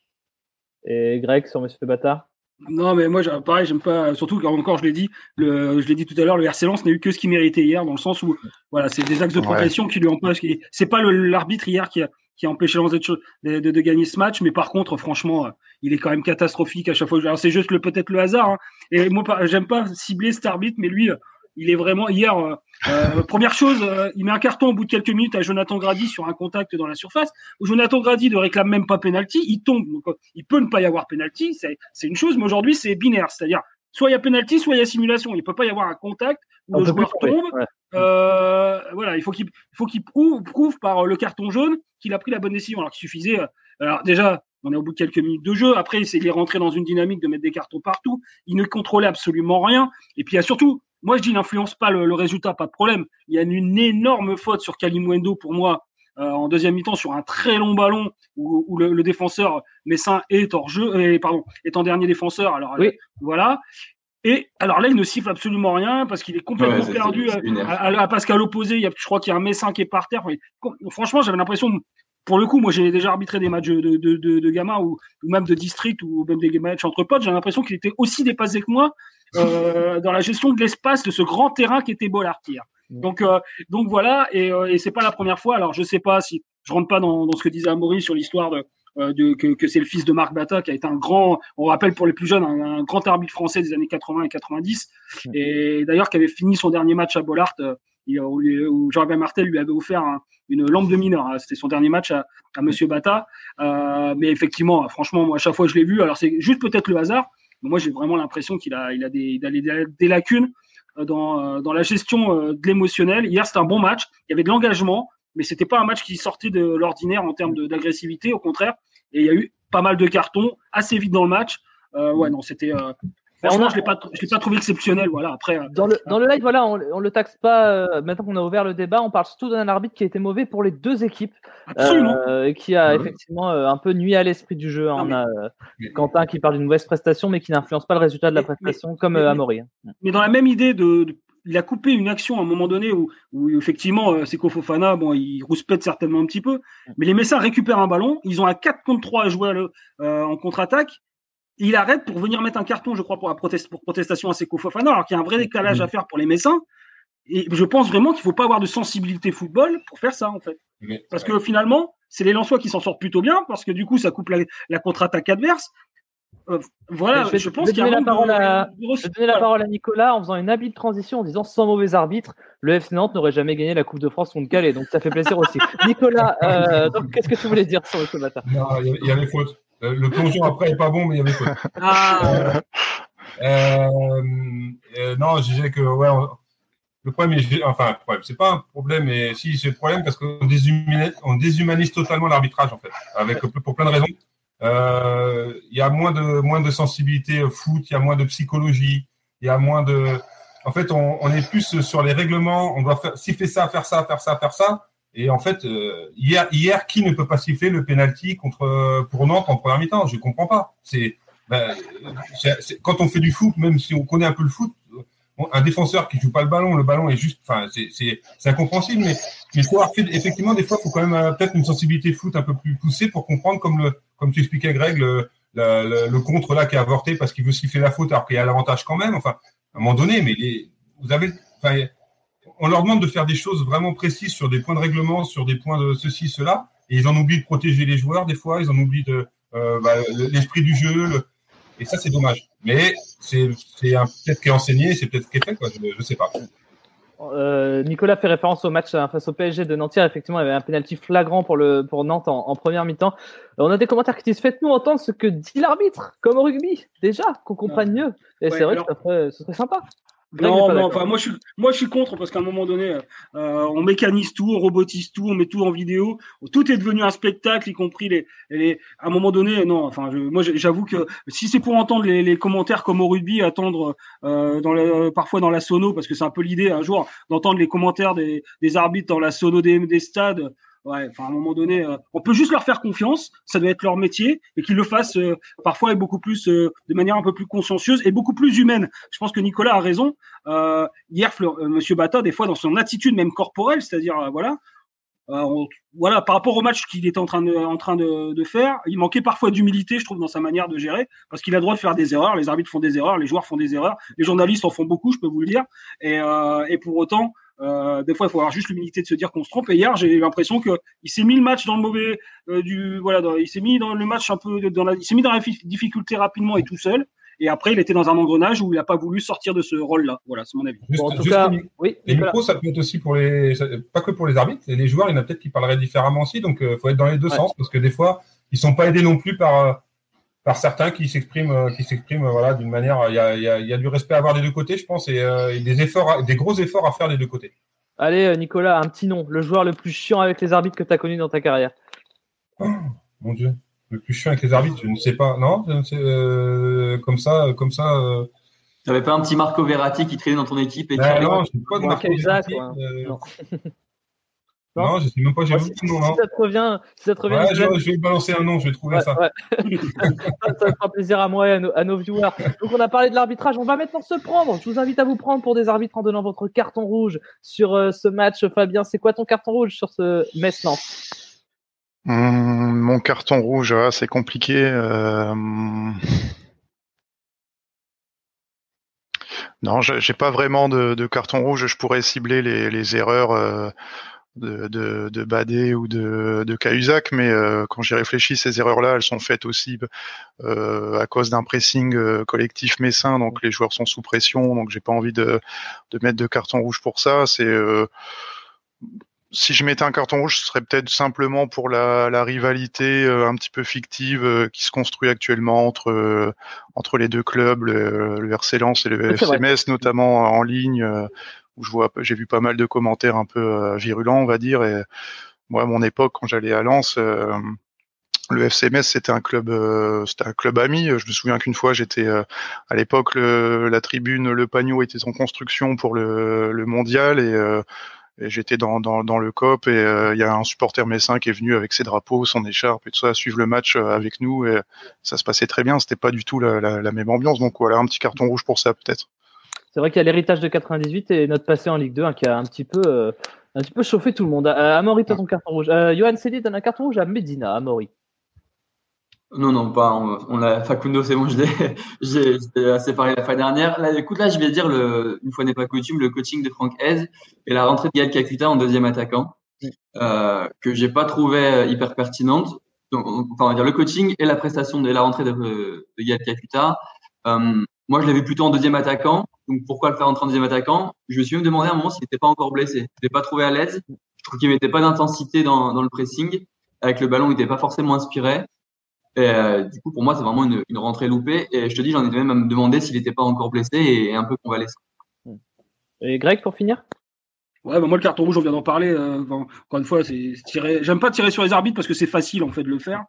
Et Greg sur Monsieur Bata. Non, mais moi, pareil, j'aime pas. Surtout, encore, je l'ai dit, le, je l'ai dit tout à l'heure, le R C Lens n'a eu que ce qu'il méritait hier, dans le sens où, voilà, c'est des axes de progression ouais. qui lui empêchent. Qui, c'est pas le, l'arbitre hier qui a, qui a empêché Lens de, de, de, de gagner ce match, mais par contre, franchement, il est quand même catastrophique à chaque fois. Alors, c'est juste le peut-être le hasard. Hein. Et moi, j'aime pas cibler cet arbitre, mais lui, il est vraiment hier. Euh, première chose, euh, il met un carton au bout de quelques minutes à Jonathan Grady sur un contact dans la surface. Où Jonathan Grady ne réclame même pas penalty, il tombe. Donc, il peut ne pas y avoir penalty, c'est, c'est une chose, mais aujourd'hui c'est binaire, c'est-à-dire soit il y a penalty, soit il y a simulation. Il peut pas y avoir un contact où le joueur tombe. Ouais. Euh, voilà, il faut qu'il, il faut qu'il prouve, prouve par le carton jaune qu'il a pris la bonne décision. Alors qu'il suffisait. Euh, alors déjà, on est au bout de quelques minutes de jeu. Après, il est rentré dans une dynamique de mettre des cartons partout. Il ne contrôlait absolument rien. Et puis il y a surtout. Moi, je dis, il n'influence pas le, le résultat, pas de problème. Il y a une, une énorme faute sur Kalimuendo pour moi euh, en deuxième mi-temps sur un très long ballon où, où le, le défenseur messin est hors jeu, et, pardon, est en dernier défenseur. Alors oui. euh, voilà. Et alors là, il ne siffle absolument rien parce qu'il est complètement ouais, c'est, perdu. C'est, c'est à, à, à, parce qu'à l'opposé, il y a, je crois qu'il y a un messin qui est par terre. Franchement, j'avais l'impression. Pour le coup, moi, j'ai déjà arbitré des matchs de, de, de, de gamins ou, ou même de district ou même des matchs entre potes. J'ai l'impression qu'il était aussi dépassé que moi euh, dans la gestion de l'espace de ce grand terrain qui était Bollaert hier. Donc, euh, donc voilà, et, euh, et c'est pas la première fois. Alors, je sais pas si je rentre pas dans, dans ce que disait Amaury sur l'histoire de, euh, de que, que c'est le fils de Marc Bata qui a été un grand, on rappelle pour les plus jeunes, un, un grand arbitre français des années quatre-vingts et quatre-vingt-dix, et d'ailleurs qui avait fini son dernier match à Bollaert. Euh, où, où Jean-Albert Martel lui avait offert un, une lampe de mineur. Hein. C'était son dernier match à, à Monsieur Bata. Euh, mais effectivement, franchement, moi, à chaque fois que je l'ai vu, alors c'est juste peut-être le hasard, mais moi, j'ai vraiment l'impression qu'il a, il a, des, il a des, des lacunes dans, dans la gestion de l'émotionnel. Hier, c'était un bon match. Il y avait de l'engagement, mais c'était pas un match qui sortait de l'ordinaire en termes de, d'agressivité, au contraire. Et il y a eu pas mal de cartons assez vite dans le match. Euh, ouais, non, c'était... Euh, Franchement, je l'ai pas, je l'ai pas trouvé exceptionnel, voilà. Après, dans le dans le live, voilà, on, on le taxe pas. Euh, maintenant qu'on a ouvert le débat, on parle surtout d'un arbitre qui a été mauvais pour les deux équipes, absolument, euh, et qui a ouais. effectivement euh, un peu nuit à l'esprit du jeu. Non, on mais... a euh, Quentin qui parle d'une mauvaise prestation, mais qui n'influence pas le résultat de la prestation, mais, comme mais, euh, Amaury. Mais dans la même idée de, de, il a coupé une action à un moment donné où, où effectivement, euh, Seko Fofana, bon, il rouspète certainement un petit peu, mais les Messins récupèrent un ballon, ils ont un quatre contre trois à jouer à le, euh, en contre-attaque. Il arrête pour venir mettre un carton, je crois, pour, la protest, pour protestation à Seko Fofana, alors qu'il y a un vrai décalage mmh. à faire pour les Messins. Et je pense vraiment qu'il ne faut pas avoir de sensibilité football pour faire ça, en fait. Mais, parce ouais. que finalement, c'est les Lensois qui s'en sortent plutôt bien, parce que du coup, ça coupe la, la contre-attaque adverse. Euh, voilà, je, je pense qu'il y a la parole de, à, de... Je vais donner la parole à Nicolas en faisant une habile transition en disant sans mauvais arbitre, le F C Nantes n'aurait jamais gagné la Coupe de France contre Calais, donc ça fait plaisir aussi. Nicolas, euh, donc, qu'est-ce que tu voulais dire sur le Comata ? Non, il y avait faute. Le plongeon après est pas bon, mais il y avait faute. Ah. Euh, euh, euh, non, je disais que ouais, on, le problème, est, enfin, le problème, c'est pas un problème, mais si c'est le problème parce qu'on déshumanise, on déshumanise totalement l'arbitrage en fait, avec pour plein de raisons. Il euh, y a moins de moins de sensibilité foot, il y a moins de psychologie, il y a moins de. En fait, on, on est plus sur les règlements. On doit faire siffler ça, faire ça, faire ça, faire ça. Et en fait, euh, hier, hier, qui ne peut pas siffler le penalty contre pour Nantes en première mi-temps ? Je comprends pas. C'est ben, c'est, c'est, quand on fait du foot, même si on connaît un peu le foot, un défenseur qui joue pas le ballon, le ballon est juste, enfin, c'est, c'est, c'est incompréhensible, mais il faut avoir fait, effectivement, des fois, il faut quand même euh, peut-être une sensibilité foot un peu plus poussée pour comprendre, comme le, comme tu expliquais, Greg, le, le, le, le contre là qui a avorté parce qu'il veut siffler la faute alors qu'il y a l'avantage quand même. Enfin, à un moment donné, mais les, vous avez, enfin, on leur demande de faire des choses vraiment précises sur des points de règlement, sur des points de ceci, cela, et ils en oublient de protéger les joueurs des fois, ils en oublient de euh, bah, l'esprit du jeu, le, et ça c'est dommage. Mais c'est, c'est un, peut-être qui est enseigné, c'est peut-être qui est fait, quoi, je ne sais pas. Euh, Nicolas fait référence au match hein, face au P S G de Nanterre. Effectivement, il y avait un pénalty flagrant pour, le, pour Nantes en, en première mi-temps. On a des commentaires qui disent faites-nous entendre ce que dit l'arbitre, comme au rugby, déjà, qu'on comprenne mieux. Et ouais, c'est vrai alors... que ça serait, ce serait sympa. Greg non, non enfin, moi je, suis, moi je suis contre parce qu'à un moment donné, euh, on mécanise tout, on robotise tout, on met tout en vidéo. Tout est devenu un spectacle, y compris les. les à un moment donné, non. Enfin, je, moi j'avoue que si c'est pour entendre les, les commentaires comme au rugby, attendre euh, dans le, parfois dans la sono, parce que c'est un peu l'idée un jour d'entendre les commentaires des, des arbitres dans la sono des, des stades. Ouais, enfin à un moment donné, euh, on peut juste leur faire confiance, ça doit être leur métier, et qu'ils le fassent euh, parfois avec beaucoup plus, euh, de manière un peu plus consciencieuse et beaucoup plus humaine. Je pense que Nicolas a raison. Euh, hier, Fleur, euh, Monsieur Bata, des fois dans son attitude même corporelle, c'est-à-dire euh, voilà, euh, on, voilà, par rapport au match qu'il était en train de, en train de, de faire, il manquait parfois d'humilité, je trouve, dans sa manière de gérer, parce qu'il a le droit de faire des erreurs. Les arbitres font des erreurs, les joueurs font des erreurs, les journalistes en font beaucoup, je peux vous le dire, et, euh, et pour autant. Euh, des fois, il faut avoir juste l'humilité de se dire qu'on se trompe. Et hier, j'ai eu l'impression que il s'est mis le match dans le mauvais, euh, du voilà, dans, il s'est mis dans le match un peu dans la, il s'est mis dans la difficulté rapidement et tout seul. Et après, il était dans un engrenage où il n'a pas voulu sortir de ce rôle-là. Voilà, c'est mon avis. Juste, bon, en tout juste cas, les, oui. Les micros, ça peut être aussi pour les, pas que pour les arbitres. Et les joueurs, il y en a peut-être qui parleraient différemment aussi. Donc, il euh, faut être dans les deux ouais. sens parce que des fois, ils sont pas aidés non plus par. par certains qui s'expriment, qui s'expriment, voilà, d'une manière. Il y a, il y a, il y a du respect à avoir des deux côtés, je pense, et, euh, et des efforts, des gros efforts à faire des deux côtés. Allez, Nicolas, un petit nom. Le joueur le plus chiant avec les arbitres que tu as connu dans ta carrière. Oh, mon Dieu, le plus chiant avec les arbitres, je ne sais pas. Non, je ne sais, euh, comme ça, comme ça. Euh... Tu n'avais pas un petit Marco Verratti qui traînait dans ton équipe et ah, qui non, je ne sais pas de Marco Verratti. Ouais. Euh... Non. Non, non, je sais même pas, j'ai ouais, vu si, nom, si non. ça te revient, si ça te revient. Ouais, je, je vais balancer un nom, je vais trouver ouais, ça. Ouais. ça. Ça fera plaisir à moi et à nos, à nos viewers. Donc, on a parlé de l'arbitrage, on va maintenant se prendre. Je vous invite à vous prendre pour des arbitres en donnant votre carton rouge sur euh, ce match. Fabien, c'est quoi ton carton rouge sur ce Metz-Nantes? Mmh, mon carton rouge, ah, c'est compliqué. Euh... Non, j'ai pas vraiment de, de carton rouge. Je pourrais cibler les, les erreurs. Euh... de, de, de Badé ou de, de Cahuzac, mais euh, quand j'y réfléchis, ces erreurs-là, elles sont faites aussi euh, à cause d'un pressing euh, collectif messin, donc les joueurs sont sous pression, donc j'ai pas envie de, de mettre de carton rouge pour ça. C'est euh, si je mettais un carton rouge, ce serait peut-être simplement pour la, la rivalité euh, un petit peu fictive euh, qui se construit actuellement entre euh, entre les deux clubs, le, le R C Lens et le F C Metz, notamment en ligne. Euh, où je vois, j'ai vu pas mal de commentaires un peu euh, virulents, on va dire. Et moi, à mon époque, quand j'allais à Lens, euh, le F C Metz, c'était un club, euh, c'était un club ami. Je me souviens qu'une fois, j'étais euh, à l'époque, le, la tribune Le Pagno était en construction pour le, le mondial et, euh, et j'étais dans, dans, dans le C O P et il euh, y a un supporter messin qui est venu avec ses drapeaux, son écharpe et tout ça, suivre le match avec nous et ça se passait très bien. C'était pas du tout la, la, la même ambiance. Donc voilà, un petit carton rouge pour ça peut-être. C'est vrai qu'il y a l'héritage de quatre-vingt-dix-huit et notre passé en Ligue deux hein, qui a un petit peu, euh, un petit peu chauffé tout le monde. Euh, Amaury, toi ton carton rouge. Euh, Johan Cédé donne un carton rouge à Medina. Amaury. Non, non, pas. On, on a Facundo, c'est bon, je l'ai, j'ai, j'ai séparé la fois dernière. Là, écoute, là, je vais dire le, une fois n'est pas coutume, le coaching de Franck Hez et la rentrée de Gaël Kakuta en deuxième attaquant, euh, que j'ai pas trouvé hyper pertinente. Donc, enfin, on va dire le coaching et la prestation de la rentrée de, de Gaël Kakuta. Euh, moi, je l'ai vu plutôt en deuxième attaquant. Donc, pourquoi le faire entrer en deuxième attaquant? Je me suis même demandé à un moment s'il n'était pas encore blessé. Je l'ai pas trouvé à l'aise. Je trouve qu'il mettait pas d'intensité dans, dans le pressing. Avec le ballon, il n'était pas forcément inspiré. Et euh, du coup, pour moi, c'est vraiment une, une rentrée loupée. Et je te dis, j'en étais même à me demander s'il n'était pas encore blessé et un peu convalescent. Et Greg, pour finir? Ouais, bah moi, le carton rouge, on vient d'en parler. Euh, encore une fois, c'est tirer. J'aime pas tirer sur les arbitres parce que c'est facile, en fait, de le faire.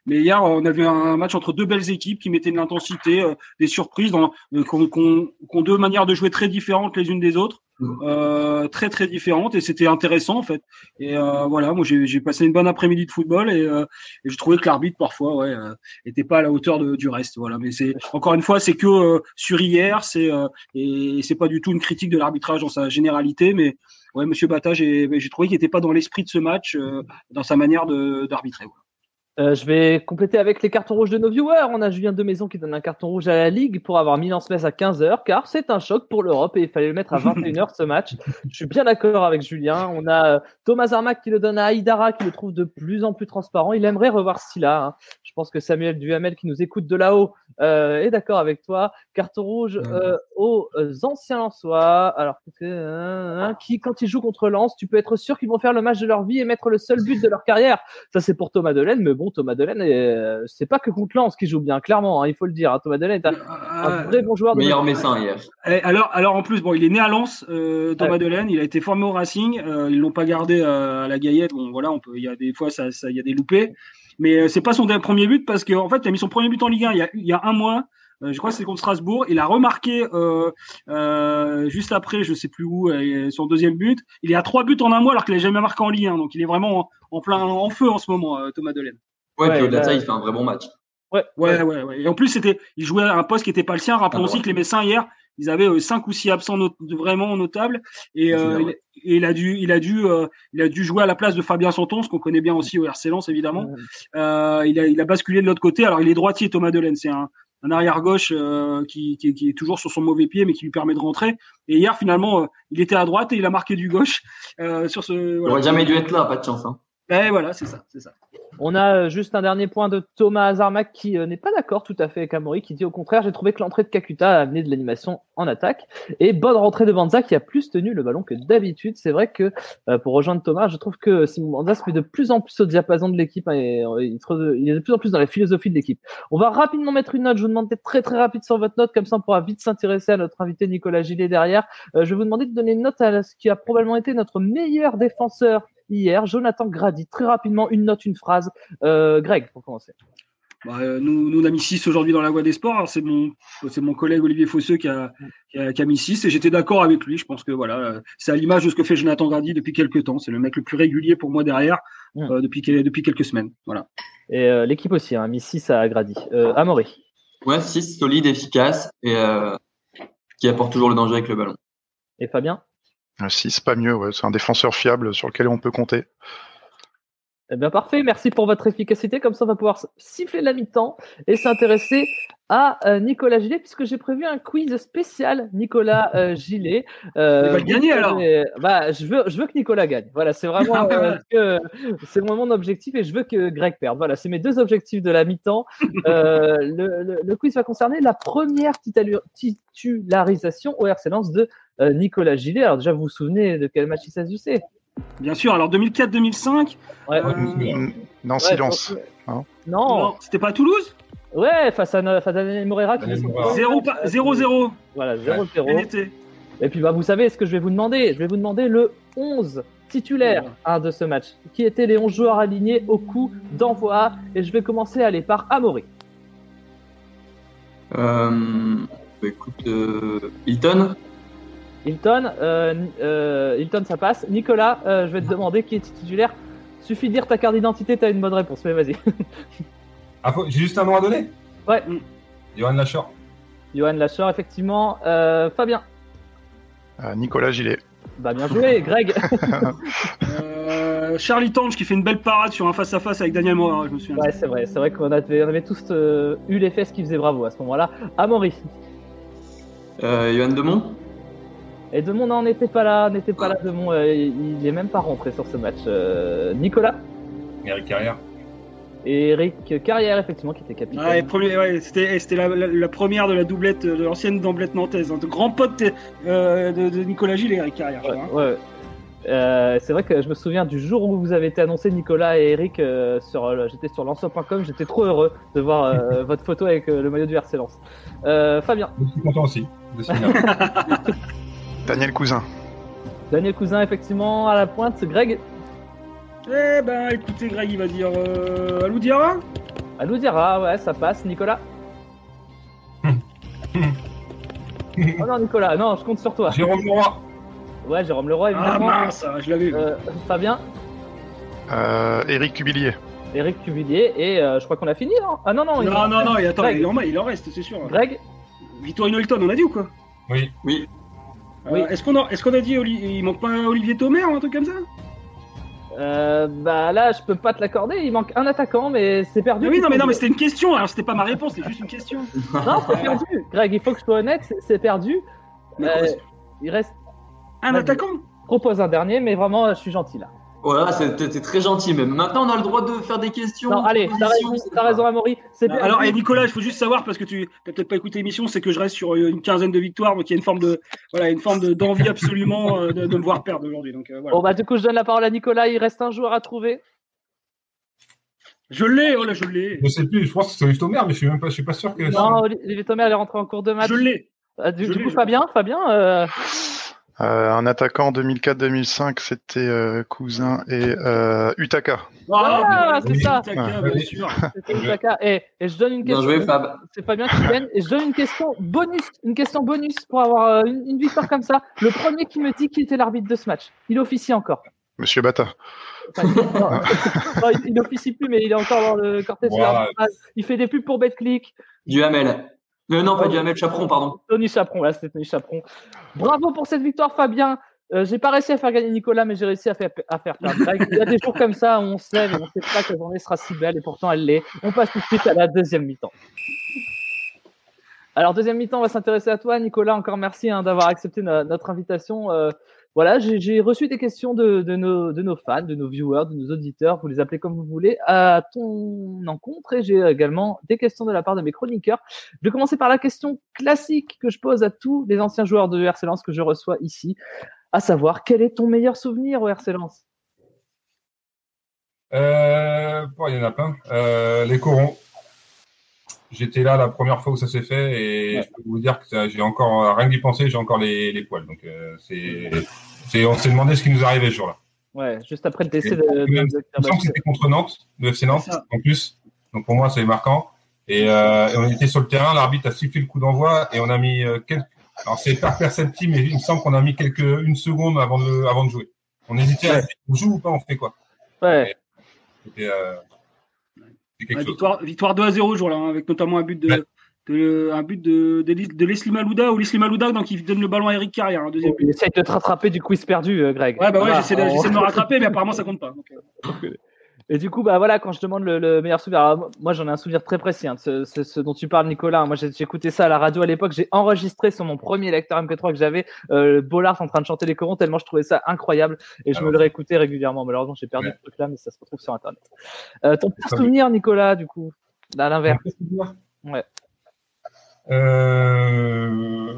Mais hier, on a vu un match entre deux belles équipes qui mettaient de l'intensité, euh, des surprises, dans, euh, qui ont deux manières de jouer très différentes les unes des autres, euh, très très différentes, et c'était intéressant en fait. Et euh, voilà, moi j'ai, j'ai passé une bonne après-midi de football et, euh, et je trouvais que l'arbitre parfois, ouais, euh, était pas à la hauteur de, du reste. Voilà, mais c'est encore une fois, c'est que euh, sur hier, c'est euh, et c'est pas du tout une critique de l'arbitrage dans sa généralité, mais ouais, Monsieur Bata, j'ai, j'ai trouvé qu'il n'était pas dans l'esprit de ce match, euh, dans sa manière de, d'arbitrer. Voilà. Euh, je vais compléter avec les cartons rouges de nos viewers. On a Julien Demaison qui donne un carton rouge à la Ligue pour avoir mis Milan-Metz à quinze heures, car c'est un choc pour l'Europe et il fallait le mettre à vingt et une heures ce match. Je suis bien d'accord avec Julien. On a Thomas Armac qui le donne à Aïdara, qui le trouve de plus en plus transparent. Il aimerait revoir Silla. Hein. Je pense que Samuel Duhamel qui nous écoute de là-haut euh, est d'accord avec toi. Carton rouge euh, aux anciens Lensois. Alors, euh, qui, quand ils jouent contre Lens, tu peux être sûr qu'ils vont faire le match de leur vie et mettre le seul but de leur carrière. Ça, c'est pour Thomas Delaine, mais bon, Thomas Delaine, euh, c'est pas que contre Lens qui joue bien, clairement, hein, il faut le dire. Hein, Thomas Delaine est un, un vrai bon joueur. De meilleur Messin hier. Et alors, alors en plus, bon, il est né à Lens, euh, Thomas ouais. Delaine, il a été formé au Racing, euh, ils l'ont pas gardé euh, à la Gaillette. Bon, voilà, on peut, il y a des fois, ça, ça, il y a des loupés, mais euh, c'est pas son premier but parce qu'en fait, il a mis son premier but en Ligue un il y a, il y a un mois. Euh, je crois que c'est contre Strasbourg. Il a remarqué euh, euh, juste après, je sais plus où, euh, son deuxième but. Il est à trois buts en un mois alors qu'il n'a jamais marqué en Ligue un. Donc il est vraiment en, en plein en feu en ce moment, euh, Thomas Delaine. Ouais, ouais, puis au-delà de bah, ça, il fait un vrai bon match. Ouais, ouais, ouais. ouais. Et en plus, c'était, il jouait à un poste qui n'était pas le sien. Rappelons ah, aussi ouais. que les Messins hier, ils avaient euh, cinq ou six absents not- vraiment notables. Et, euh, il, et il a dû, il a dû, euh, il a dû jouer à la place de Fabien Santon, ce qu'on connaît bien aussi au R C Lens évidemment. Ouais. Euh, il a, il a basculé de l'autre côté. Alors il est droitier, Thomas Delaine. C'est un un arrière gauche euh, qui, qui, qui est toujours sur son mauvais pied mais qui lui permet de rentrer, et hier finalement euh, il était à droite et il a marqué du gauche euh, sur ce voilà. Il aurait jamais dû être là, pas de chance hein. Et voilà, c'est ça, c'est ça. On a juste un dernier point de Thomas Azarmac qui euh, n'est pas d'accord tout à fait avec Amaury, qui dit au contraire, j'ai trouvé que l'entrée de Kakuta a amené de l'animation en attaque, et bonne rentrée de Banza qui a plus tenu le ballon que d'habitude. C'est vrai que euh, pour rejoindre Thomas, je trouve que Simon Banza se met de plus en plus au diapason de l'équipe, hein, et euh, il, il est de plus en plus dans la philosophie de l'équipe. On va rapidement mettre une note, je vous demande d'être très très rapide sur votre note, comme ça on pourra vite s'intéresser à notre invité Nicolas Gillet derrière. Euh, je vais vous demander de donner une note à ce qui a probablement été notre meilleur défenseur hier, Jonathan Grady. Très rapidement, une note, une phrase. Euh, Greg, pour commencer. Bah, euh, nous, nous, on a mis six aujourd'hui dans la Voix des Sports. Alors, c'est mon, c'est mon collègue Olivier Fosseux qui a, qui a, qui a mis six, et j'étais d'accord avec lui. Je pense que voilà, c'est à l'image de ce que fait Jonathan Grady depuis quelques temps. C'est le mec le plus régulier pour moi derrière mmh. euh, depuis, depuis quelques semaines. Voilà. Et euh, l'équipe aussi a hein, mis six à Grady. Euh, Amaury. Ouais, six, solide, efficace et euh, qui apporte toujours le danger avec le ballon. Et Fabien? six, pas mieux, ouais. C'est un défenseur fiable sur lequel on peut compter. Eh bien, parfait. Merci pour votre efficacité. Comme ça, on va pouvoir siffler la mi-temps et s'intéresser à euh, Nicolas Gillet, puisque j'ai prévu un quiz spécial Nicolas euh, Gillet. Euh, Il va le gagner alors. Euh, bah, je veux, je veux que Nicolas gagne. Voilà, c'est vraiment euh, que, c'est vraiment mon objectif, et je veux que Greg perde. Voilà, c'est mes deux objectifs de la mi-temps. Euh, le, le, le quiz va concerner la première titularisation au R C Lens de euh, Nicolas Gillet. Alors déjà, vous vous souvenez de quel match il s'agissait? Bien sûr, alors deux mille quatre deux mille cinq. Ouais. Euh... Non, ouais, silence. Non. non. Non, c'était pas à Toulouse? Ouais, face à, face à Daniel Moreira. zéro zéro. Voilà, zéro zéro. Et puis, bah, vous savez ce que je vais vous demander. Je vais vous demander le onze titulaire ouais. hein, de ce match. Qui étaient les onze joueurs alignés au coup d'envoi. Et je vais commencer à aller par Amaury. Euh, bah, écoute, euh, Hilton. Hilton, euh, euh, Hilton, ça passe. Nicolas, euh, je vais te demander qui est titulaire. Suffit de dire ta carte d'identité, t'as une bonne réponse. Mais vas-y. Ah, faut... J'ai juste un nom à donner? Ouais. Johan Lachor. Johan Lachor, effectivement. Euh, Fabien. Euh, Nicolas Gillet. Bah, bien joué, Greg. euh, Charlie Tange qui fait une belle parade sur un face-à-face avec Daniel Moreira, je me souviens. Ouais, c'est vrai. C'est vrai qu'on avait, on avait tous euh, eu les fesses qui faisaient bravo à ce moment-là. Amaury. Euh, Johan Demont. Et Demont non, n'était pas là, n'était pas là. Demont, euh, il n'est même pas rentré sur ce match. Euh, Nicolas. Eric Carrière. Et Eric Carrière, effectivement, qui était capitaine. Ouais, premier, ouais, c'était, c'était la, la, la première de la doublette, de l'ancienne doublette nantaise. Hein, de grand pote euh, de, de Nicolas Gilles et Eric Carrière. Ouais, je crois, hein. ouais. Euh, c'est vrai que je me souviens du jour où vous avez été annoncé, Nicolas et Eric, euh, sur, euh, j'étais sur lanceur point com, j'étais trop heureux de voir euh, votre photo avec euh, le maillot du R C Lens. Euh, Fabien. Je suis content aussi. Daniel Cousin. Daniel Cousin, effectivement, à la pointe. Greg. Eh ben, écoutez, Greg, il va dire euh, Alou Diarra. Elle nous dira, ouais, ça passe. Nicolas. Oh non, Nicolas, non, je compte sur toi. Jérôme Leroy. Ouais, Jérôme Leroy, évidemment. Ah mince, je l'avais vu. Euh, Fabien. Euh, Éric Cubillier. Éric Cuvillier, et euh, je crois qu'on a fini, non? Ah non, non, il Non, non, non, et attends, Greg. il en, il en reste, c'est sûr. Greg. Victorino Hilton, on a dit ou quoi? Oui. Oui. Euh, Oui. Est-ce qu'on a, est-ce qu'on a dit Oli- il manque pas Olivier Thomer ou un truc comme ça? Euh, bah là, je peux pas te l'accorder, il manque un attaquant, mais c'est perdu. Ah oui, non, mais non, mais c'était une question, alors c'était pas ma réponse, c'était juste une question. Non, c'est perdu. Greg, il faut que je sois honnête, c'est- c'est perdu. Mais Euh, quoi, il reste. un vas-y. attaquant? Propose un dernier, mais vraiment, je suis gentil là. Voilà, c'est t'es très gentil, mais maintenant on a le droit de faire des questions. Non, allez, t'as raison, propositions, t'as raison, Amaury. C'est perdu. Alors, et Nicolas, il faut juste savoir, parce que tu n'as peut-être pas écouté l'émission, c'est que je reste sur une quinzaine de victoires, donc il y a une forme de, voilà, une forme de- d'envie absolument euh, de, de me voir perdre aujourd'hui. Donc euh, voilà. Bon, bah, du coup, je donne la parole à Nicolas. Il reste un joueur à trouver. Je l'ai, oh là, je l'ai. Je sais plus, je pense que c'est Olivier Thomer, mais je suis même pas, je suis pas sûr que. Non, Olivier Thomer, il est rentré en cours de match. Je l'ai. Euh, du, je du l'ai, coup, je Fabien, Fabien, euh, Euh, un attaquant deux mille quatre deux mille cinq, c'était euh, Cousin et euh, Utaka. Ah, c'est oui. ça. Taka, Ouais. bien sûr. c'était Utaka. Et, et je donne une Bien question. joué, Fab. C'est Fabien qui gagne. Et je donne une question bonus. Une question bonus pour avoir euh, une, une victoire comme ça. Le premier qui me dit qui était l'arbitre de ce match. Il officie encore. Monsieur Bata. Enfin, il, non, non, il, il officie plus, mais il est encore dans le cortège. de Ouais. l'arbitrage. Il fait des pubs pour BetClick. Duhamel. Euh, non, pas Duhamel, Chaperon, pardon. Tony Chaperon, là, c'était Tony Chaperon. Bravo pour cette victoire, Fabien. Euh, j'ai pas réussi à faire gagner Nicolas, mais j'ai réussi à faire, à faire perdre Greg. Il y a des jours comme ça où on se lève et on sait pas que la journée sera si belle, et pourtant elle l'est. On passe tout de suite à la deuxième mi-temps. Alors, deuxième mi-temps, on va s'intéresser à toi, Nicolas. Encore merci hein, d'avoir accepté no- notre invitation. Euh, voilà, j'ai, j'ai reçu des questions de, de, nos, de nos fans, de nos viewers, de nos auditeurs, vous les appelez comme vous voulez, à ton encontre. Et j'ai également des questions de la part de mes chroniqueurs. Je vais commencer par la question classique que je pose à tous les anciens joueurs de R C Lens que je reçois ici, à savoir, quel est ton meilleur souvenir au R C Lens? Euh, bon, il y en a plein. Euh, les corons. J'étais là la première fois où ça s'est fait et Ouais. je peux vous dire que ça, j'ai encore, rien que d'y penser, j'ai encore les, les poils. Donc, euh, c'est, c'est, on s'est demandé ce qui nous arrivait ce jour-là. Ouais, juste après le décès Et de, de, même, de Il me semble que c'était contre Nantes, le F C Nantes, C'est ça. en plus. Donc, pour moi, c'est marquant. Et, euh, et on était sur le terrain, l'arbitre a sifflé le coup d'envoi et on a mis euh, quelques, alors c'est pas perceptible, mais il me semble qu'on a mis quelques, une seconde avant de, avant de jouer. On hésitait à Ouais. dire, on joue ou pas, on fait quoi? Ouais, C'était, euh, c'était quelque Ouais, chose. victoire, victoire deux à zéro ce jour-là, hein, avec notamment un but de, Ouais. de- un but de, de, de Leslie Malouda ou Leslie Malouda, donc il donne le ballon à Eric Carrière, un deuxième but. il essaye de te rattraper du quiz perdu, euh, Greg. Ouais, bah ouais, Voilà, j'essaie de, on- j'essaie de me rattraper, mais apparemment ça compte pas. Donc, euh. Et du coup, bah voilà, quand je demande le, le meilleur souvenir, alors, moi j'en ai un souvenir très précis, hein, de ce, ce, ce dont tu parles, Nicolas. Moi j'ai, j'ai écouté ça à la radio à l'époque, j'ai enregistré sur mon premier lecteur M P trois que j'avais, euh, Bollard en train de chanter les corons, tellement je trouvais ça incroyable et je Ah me ouais. le réécoutais régulièrement. Malheureusement, j'ai perdu Ouais. ce truc-là, mais ça se retrouve sur internet. Euh, ton pire Ça souvenir, Nicolas, du coup, à l'inverse. Ouais. Euh...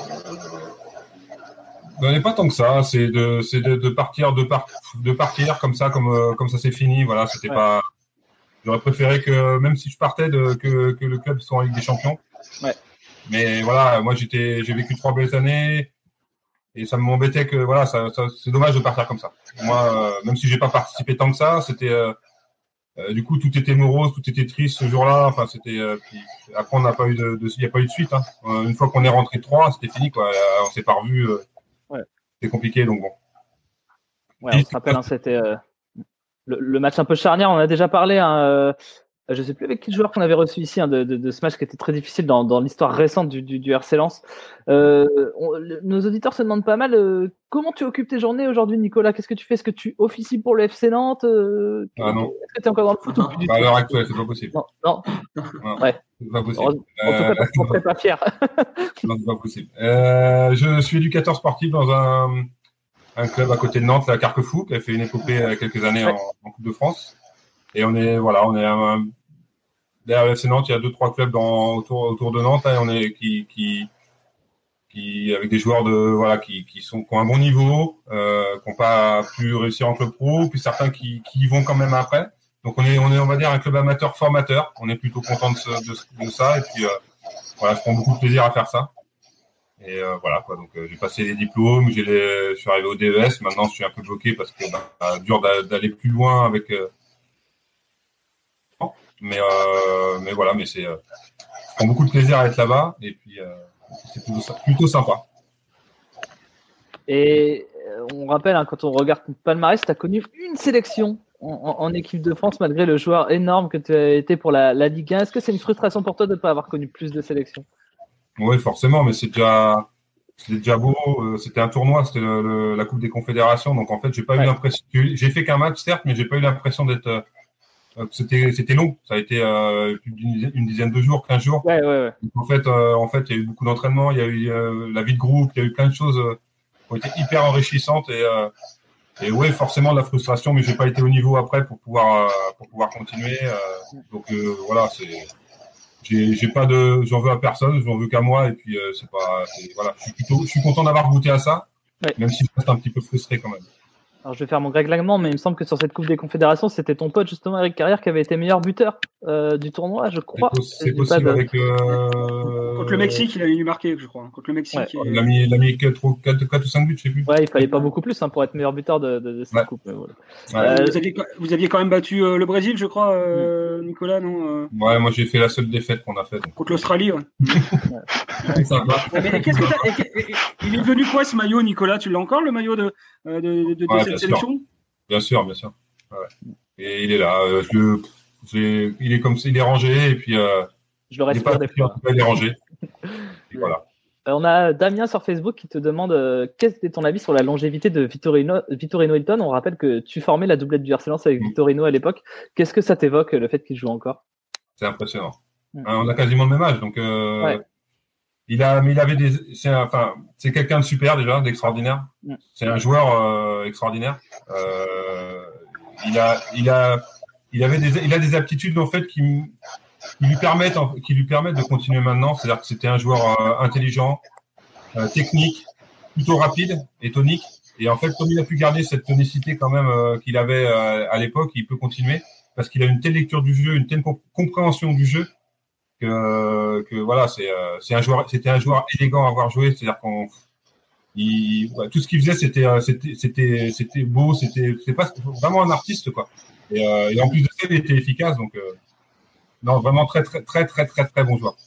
J'en ai pas tant que ça. C'est de, c'est de, de partir, de, par... de partir comme ça, comme, euh, comme ça c'est fini. Voilà, c'était Ouais. pas. J'aurais préféré que, même si je partais, de, que, que le club soit en Ligue des Champions. Ouais. Mais voilà, moi j'étais, j'ai vécu trois belles années et ça m'embêtait que voilà, ça, ça, c'est dommage de partir comme ça. Moi, euh, même si j'ai pas participé tant que ça, c'était. Euh, Euh, du coup, tout était morose, tout était triste ce jour-là. Enfin, c'était. Euh, puis, après, on n'a pas eu de, de, il n'y a pas eu de suite. Hein. Euh, une fois qu'on est rentré trois, c'était fini, quoi. Euh, on s'est pas revu. Euh, Ouais. C'était compliqué, donc bon. Ouais, on se rappelle, hein, c'était euh, le, le match un peu charnière. On en a déjà parlé. Hein, euh, je sais plus avec quel joueur qu'on avait reçu ici hein, de, de, de ce match qui était très difficile dans, dans l'histoire récente du, du, du R C Lens. Euh, on- le- nos auditeurs se demandent pas mal euh, comment tu occupes tes journées aujourd'hui, Nicolas. Qu'est-ce que tu fais? Est-ce que tu officies pour le F C Nantes euh, Ah non. Est-ce que tu es encore dans le foot ou plus du Bah, à tout l'heure actuelle, c'est pas possible. Non, non. Non, Ouais. C'est pas possible. Heureusement. En tout cas, parce qu'on serait pas fier. Non, c'est pas possible. Euh, je suis éducateur sportif dans un, un club à côté de Nantes, la Carquefou, qui a fait une épopée il y a quelques années en, en Coupe de France. Et on est, voilà, on est un, derrière le F C Nantes, il y a deux, trois clubs dans, autour, autour de Nantes, hein, et on est, qui, qui, qui, avec des joueurs de, voilà, qui, qui sont, qui ont un bon niveau, euh, qui n'ont pas pu réussir en club pro, puis certains qui, qui y vont quand même après. Donc on est, on est, on va dire, un club amateur formateur. On est plutôt content de, ce, de, de ça. Et puis, euh, voilà, je prends beaucoup de plaisir à faire ça. Et euh, voilà, quoi. Donc, euh, j'ai passé les diplômes, j'ai les, je suis arrivé au D E S. Maintenant, je suis un peu bloqué parce que bah, dur d'a- d'aller plus loin avec. Euh... Mais, euh, mais voilà, mais c'est, euh, je prends beaucoup de plaisir à être là-bas et puis euh, c'est plutôt, plutôt sympa. Et on rappelle, hein, quand on regarde ton palmarès, tu as connu une sélection en, en, en équipe de France malgré le joueur énorme que tu as été pour la, la Ligue un. Est-ce que c'est une frustration pour toi de ne pas avoir connu plus de sélections? Oui, forcément, mais c'est déjà, c'est déjà beau. C'était un tournoi, c'était le, le, la Coupe des Confédérations. Donc en fait, j'ai pas ouais. eu l'impression. J'ai fait qu'un match, certes, mais j'ai pas eu l'impression d'être. Euh, c'était, c'était long. Ça a été euh, une, une dizaine de jours, quinze jours. Ouais, ouais, ouais. Donc, en fait, euh, en fait, il y a eu beaucoup d'entraînement. Il y a eu euh, la vie de groupe. Il y a eu plein de choses euh, qui ont été hyper enrichissantes et. Euh, Et ouais, forcément de la frustration, mais j'ai pas été au niveau après pour pouvoir euh, pour pouvoir continuer. Euh, donc euh, voilà, c'est j'ai j'ai pas de j'en veux à personne, j'en veux qu'à moi et puis euh, c'est pas c'est, voilà, je suis plutôt je suis content d'avoir goûté à ça, ouais. Même si je reste un petit peu frustré quand même. Alors je vais faire mon règlement, mais il me semble que sur cette Coupe des Confédérations, c'était ton pote justement Eric Carrière qui avait été meilleur buteur euh, du tournoi, je crois. C'est, c'est possible de... avec euh... contre le Mexique, il a eu marqué, je crois. Contre le Mexique, ouais. il, il a mis il a mis quatre ou cinq buts, je sais plus. Ouais, il fallait pas beaucoup plus hein, pour être meilleur buteur de, de, de cette ouais. coupe. Voilà. Ouais. Euh... Vous, aviez, vous aviez quand même battu euh, le Brésil, je crois, euh, Nicolas, non euh... Ouais, moi j'ai fait la seule défaite qu'on a faite. Donc. Contre l'Australie, ouais. ouais. Ça va. Mais qu'est-ce que t'as... Il est devenu quoi ce maillot, Nicolas? Tu l'as encore le maillot de de, de, de, ouais, de cette sélection sûr. Bien sûr, bien sûr. Ouais. Et il est là. Euh, je, j'ai, il est comme ça, il est rangé et puis. Euh, je le respire des fois. Il est rangé. Et voilà. Euh, on a Damien sur Facebook qui te demande euh, quel était ton avis sur la longévité de Vitorino, Vitorino Hilton. On rappelle que tu formais la doublette du R C Lens avec mmh. Vitorino à l'époque. Qu'est-ce que ça t'évoque le fait qu'il joue encore? C'est impressionnant. Mmh. Hein, on a quasiment le même âge, donc. Euh, ouais. Il a, mais il avait des, c'est un, enfin, c'est quelqu'un de super déjà, d'extraordinaire. Mm. C'est un joueur euh, extraordinaire. Euh, il a, il a, il avait des, il a des aptitudes en fait qui, qui lui permettent, qui lui permettent de continuer maintenant. C'est-à-dire que c'était un joueur euh, intelligent, euh, technique, plutôt rapide et tonique. Et en fait, comme il a pu garder cette tonicité quand même euh, qu'il avait euh, à l'époque, il peut continuer parce qu'il a une telle lecture du jeu, une telle comp- compréhension du jeu. Que, que voilà, c'est, euh, c'est un joueur, c'était un joueur élégant à avoir joué. C'est-à-dire qu'on, il, ouais, tout ce qu'il faisait, c'était, euh, c'était, c'était, c'était beau, c'était, c'est pas vraiment un artiste quoi. Et, euh, et en plus de ça, il était efficace. Donc, euh, non, vraiment très, très, très, très, très, très bon joueur.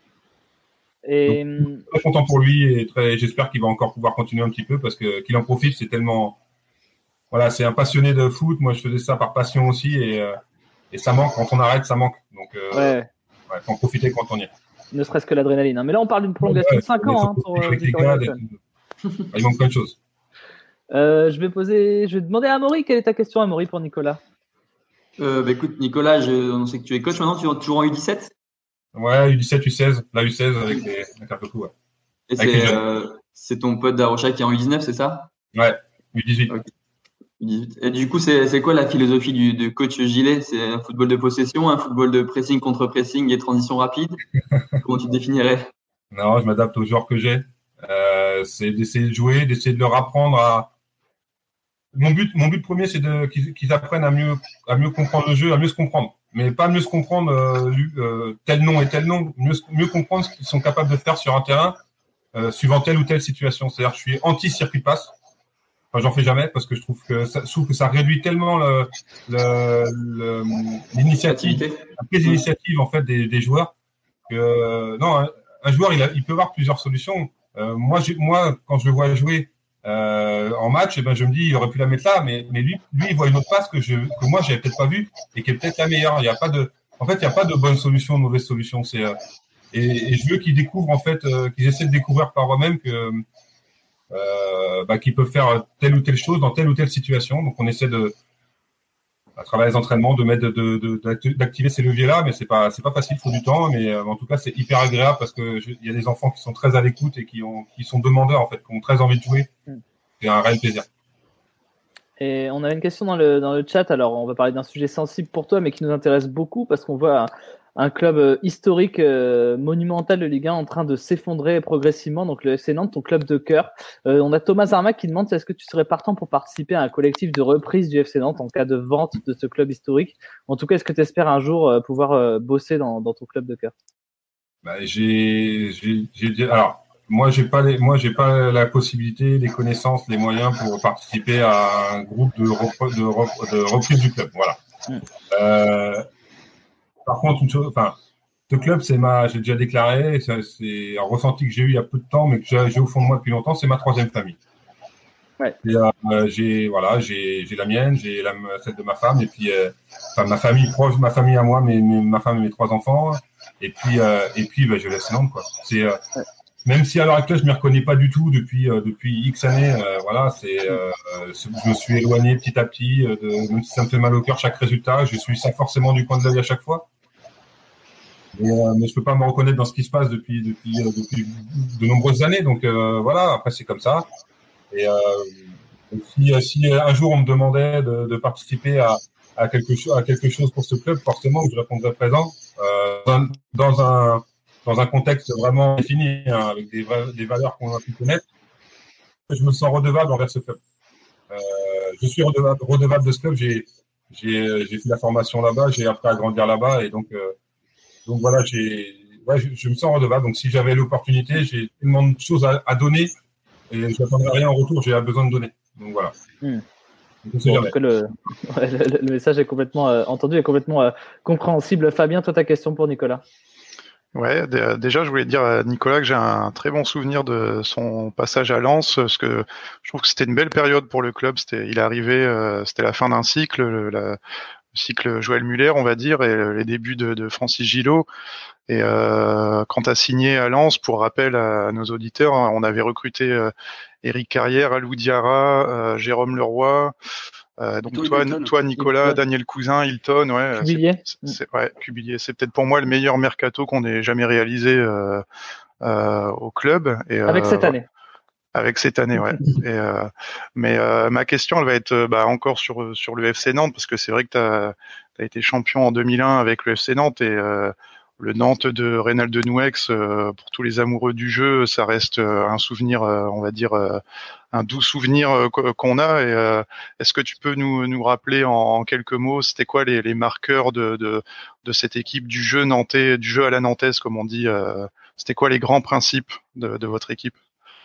Et donc, très content pour lui et très, j'espère qu'il va encore pouvoir continuer un petit peu parce que qu'il en profite. C'est tellement, voilà, c'est un passionné de foot. Moi, je faisais ça par passion aussi et euh, et ça manque quand on arrête, ça manque. Donc, euh, ouais. Ouais, faut en profiter quand on y est. Ne serait-ce que l'adrénaline. Hein. Mais là, on parle d'une prolongation ouais, de cinq ans. Hein, pour, euh, gars, il manque plein de choses. Euh, je vais poser, je vais demander à Amaury, quelle est ta question, Amaury, pour Nicolas? euh, bah, Écoute, Nicolas, je, on sait que tu es coach maintenant, tu es toujours en U dix-sept? Ouais, U dix-sept, U seize, la U seize avec les avec un peu tout, ouais. Et c'est, euh, c'est ton pote d'Arocha qui est en U dix-neuf, c'est ça? Ouais, U dix-huit. Okay. Et du coup, c'est, c'est quoi la philosophie du, de coach Gillet? C'est un football de possession, un football de pressing contre pressing et transition rapide? Comment tu te définirais? Non, je m'adapte aux joueurs que j'ai. Euh, c'est d'essayer de jouer, d'essayer de leur apprendre à. Mon but, mon but premier, c'est de qu'ils, qu'ils apprennent à mieux, à mieux comprendre le jeu, à mieux se comprendre. Mais pas mieux se comprendre euh, euh, tel nom et tel nom. Mieux, mieux comprendre ce qu'ils sont capables de faire sur un terrain euh, suivant telle ou telle situation. C'est-à-dire, je suis anti-circuit passe. Enfin, j'en fais jamais parce que je trouve que ça, je trouve que ça réduit tellement le, le, le l'initiative, la prise d'initiative en fait des, des joueurs que non, un, un joueur il, a, il peut avoir plusieurs solutions. Euh, moi, j'ai, moi, quand je le vois jouer euh, en match, eh ben je me dis il aurait pu la mettre là, mais mais lui, lui il voit une autre passe que je que moi j'avais peut-être pas vue et qui est peut-être la meilleure. Il y a pas de, en fait, il y a pas de bonne solution, de mauvaise solution. C'est euh, et, et je veux qu'ils découvrent en fait, euh, qu'ils essaient de découvrir par eux-mêmes que Euh, bah, qui peuvent faire telle ou telle chose dans telle ou telle situation. Donc on essaie de, à travers les entraînements, de mettre, de, de, de d'activer ces leviers-là, mais c'est pas, c'est pas facile, il faut du temps. Mais euh, en tout cas, c'est hyper agréable parce que il y a des enfants qui sont très à l'écoute et qui ont, qui sont demandeurs en fait, qui ont très envie de jouer. C'est un réel plaisir. Et on a une question dans le dans le chat. Alors on va parler d'un sujet sensible pour toi, mais qui nous intéresse beaucoup parce qu'on voit un, un club historique euh, monumental de Ligue un en train de s'effondrer progressivement, donc le F C Nantes, ton club de cœur. Euh, on a Thomas Armac qui demande est-ce que tu serais partant pour participer à un collectif de reprise du F C Nantes en cas de vente de ce club historique. En tout cas, est-ce que tu espères un jour euh, pouvoir euh, bosser dans, dans ton club de cœur? Bah, j'ai, j'ai, j'ai, alors moi j'ai pas les, moi j'ai pas la possibilité, les connaissances, les moyens pour participer à un groupe de, repre, de, repre, de reprise du club. Voilà. Mmh. Euh, par contre, une chose, enfin, ce club, c'est ma, j'ai déjà déclaré, c'est, c'est un ressenti que j'ai eu il y a peu de temps, mais que j'ai, j'ai au fond de moi depuis longtemps, c'est ma troisième famille. Ouais. Et, euh, j'ai, voilà, j'ai, j'ai la mienne, j'ai la, celle de ma femme, et puis, euh, enfin, ma famille proche, ma famille à moi, mes, mes, ma femme et mes trois enfants, et puis, euh, et puis, bah, je laisse Nantes, quoi. C'est, euh, ouais. Même si à l'heure actuelle, je m'y reconnais pas du tout depuis, euh, depuis X années, euh, voilà, c'est, euh, je me suis éloigné petit à petit, euh, de, même si ça me fait mal au cœur chaque résultat, je suis ça forcément du coin de l'œil à chaque fois. Mais, euh, mais je peux pas me reconnaître dans ce qui se passe depuis, depuis, euh, depuis de nombreuses années, donc euh, voilà, après c'est comme ça. Et euh, si, si un jour on me demandait de, de participer à, à, quelque cho- à quelque chose pour ce club, forcément, je répondrais présent, euh, dans, dans un dans un contexte vraiment défini, hein, avec des, des valeurs qu'on a pu connaître, je me sens redevable envers ce club. Euh, je suis redevable, redevable de ce club. J'ai, j'ai, j'ai fait la formation là-bas, j'ai appris à grandir là-bas, et donc, euh, donc voilà, j'ai, ouais, je, je me sens redevable. Donc si j'avais l'opportunité, j'ai tellement de choses à, à donner, et je n'attendrai rien en retour. J'ai besoin de donner. Donc voilà. Mmh. Bon, en tout cas, le, ouais, le, le message est complètement euh, entendu et complètement euh, compréhensible. Fabien, toi, ta question pour Nicolas? Ouais, d- déjà, je voulais dire à Nicolas que j'ai un très bon souvenir de son passage à Lens, parce que je trouve que c'était une belle période pour le club. C'était, il est arrivé, euh, c'était la fin d'un cycle, le, la, le cycle Joël Muller, on va dire, et les débuts de, de Francis Gillot. Et euh, quand tu as signé à Lens, pour rappel à, à nos auditeurs, hein, on avait recruté euh, Éric Carrière, Alou Diarra, euh, Jérôme Leroy. Euh, donc toi, toi, Nicolas, Hilton. Daniel Cousin, Hilton, ouais, Cubillier. C'est, c'est, ouais, Cubillier. C'est peut-être pour moi le meilleur mercato qu'on ait jamais réalisé euh, euh, au club. Et, avec euh, cette année. Avec cette année, ouais. et, euh, mais euh, ma question, elle va être bah, encore sur sur le F C Nantes, parce que c'est vrai que tu as été champion en deux mille un avec le F C Nantes, et euh, le Nantes de Reynald Denouex, euh, pour tous les amoureux du jeu, ça reste euh, un souvenir, euh, on va dire, euh, un doux souvenir euh, qu'on a. Et euh, est-ce que tu peux nous nous rappeler en, en quelques mots, c'était quoi les, les marqueurs de, de de cette équipe, du jeu nantais, du jeu à la nantaise, comme on dit, euh, c'était quoi les grands principes de, de votre équipe?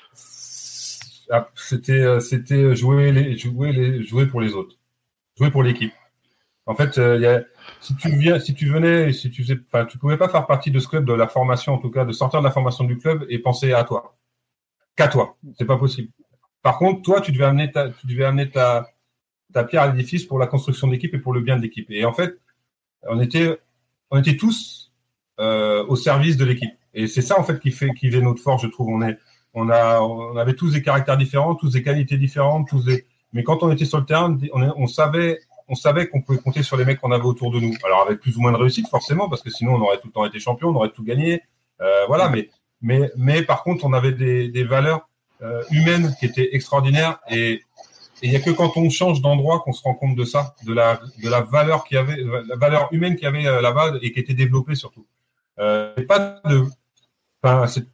C'était c'était jouer les jouer les jouer pour les autres, jouer pour l'équipe. En fait, euh, y a, si tu viens, si tu venais, si tu faisais, enfin, tu pouvais pas faire partie de ce club, de la formation en tout cas, de sortir de la formation du club et penser à toi, qu'à toi. C'est pas possible. Par contre, toi, tu devais amener ta, tu devais amener ta, ta pierre à l'édifice pour la construction de l'équipe et pour le bien de l'équipe. Et en fait, on était, on était tous euh, au service de l'équipe. Et c'est ça en fait qui fait, qui fait notre force, je trouve. On est, on a, on avait tous des caractères différents, tous des qualités différentes, tous des. Mais quand on était sur le terrain, on, on savait. On savait qu'on pouvait compter sur les mecs qu'on avait autour de nous. Alors avec plus ou moins de réussite forcément, parce que sinon on aurait tout le temps été champion, on aurait tout gagné. Euh, voilà, mais mais mais par contre on avait des, des valeurs euh, humaines qui étaient extraordinaires. Et il y a que quand on change d'endroit qu'on se rend compte de ça, de la de la valeur qu'il y avait, la valeur humaine qu'il y avait euh, là-bas et qui était développée surtout. Euh, pas de, enfin c'est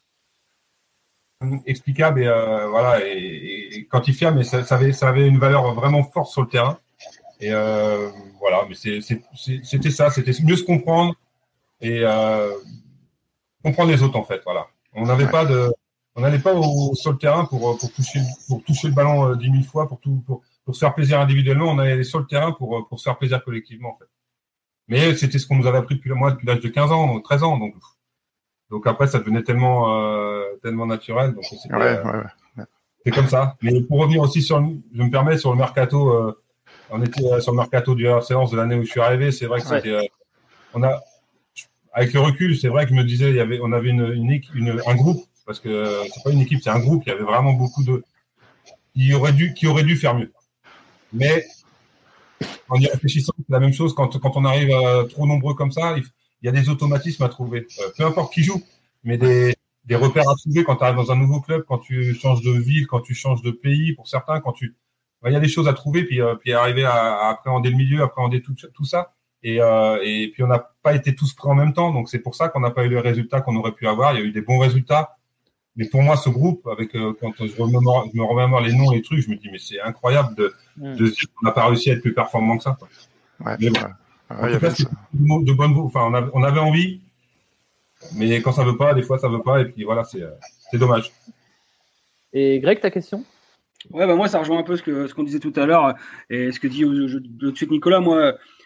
explicable et euh, voilà et, et quantifiable, mais ça, ça avait ça avait une valeur vraiment forte sur le terrain. Et euh, voilà, mais c'est, c'est, c'est, c'était ça, c'était mieux se comprendre et euh, comprendre les autres en fait. Voilà, on n'avait ouais. pas de, on n'allait pas au, sur le terrain pour pour toucher pour toucher le ballon dix mille fois, pour tout pour pour se faire plaisir individuellement. On allait sur le terrain pour pour se faire plaisir collectivement en fait. Mais c'était ce qu'on nous avait appris depuis moi depuis l'âge de quinze ans, donc treize ans, donc donc après ça devenait tellement euh, tellement naturel. Donc c'était, ouais, ouais, ouais. c'est comme ça. Mais pour revenir aussi sur, je me permets sur le mercato. Euh, On était sur le mercato du R C Lens de l'année où je suis arrivé. C'est vrai que c'était, ouais. euh, on a, avec le recul, c'est vrai que je me disais, il y avait, on avait une, une, une un groupe, parce que c'est pas une équipe, c'est un groupe. Il y avait vraiment beaucoup de, qui aurait dû, qui aurait dû faire mieux. Mais en y réfléchissant, c'est la même chose quand quand on arrive à trop nombreux comme ça, il, il y a des automatismes à trouver. Euh, peu importe qui joue, mais des des repères à trouver quand tu arrives dans un nouveau club, quand tu changes de ville, quand tu changes de pays, pour certains, quand tu il y a des choses à trouver, puis, euh, puis arriver à, à appréhender le milieu, appréhender tout, tout ça. Et, euh, et puis on n'a pas été tous prêts en même temps, donc c'est pour ça qu'on n'a pas eu les résultats qu'on aurait pu avoir. Il y a eu des bons résultats, mais pour moi, ce groupe, avec euh, quand je, remémore, je me remémore les noms, les trucs, je me dis mais c'est incroyable de, mmh. de se dire qu'on n'a pas réussi à être plus performant que ça. Quoi. Ouais, mais bon, ouais, en tout cas, c'est de bonne, enfin on, a, on avait envie, mais quand ça veut pas, des fois ça veut pas, et puis voilà, c'est, c'est dommage. Et Greg, ta question? Ouais, bah moi, ça rejoint un peu ce que ce qu'on disait tout à l'heure et ce que dit tout de suite Nicolas. Moi,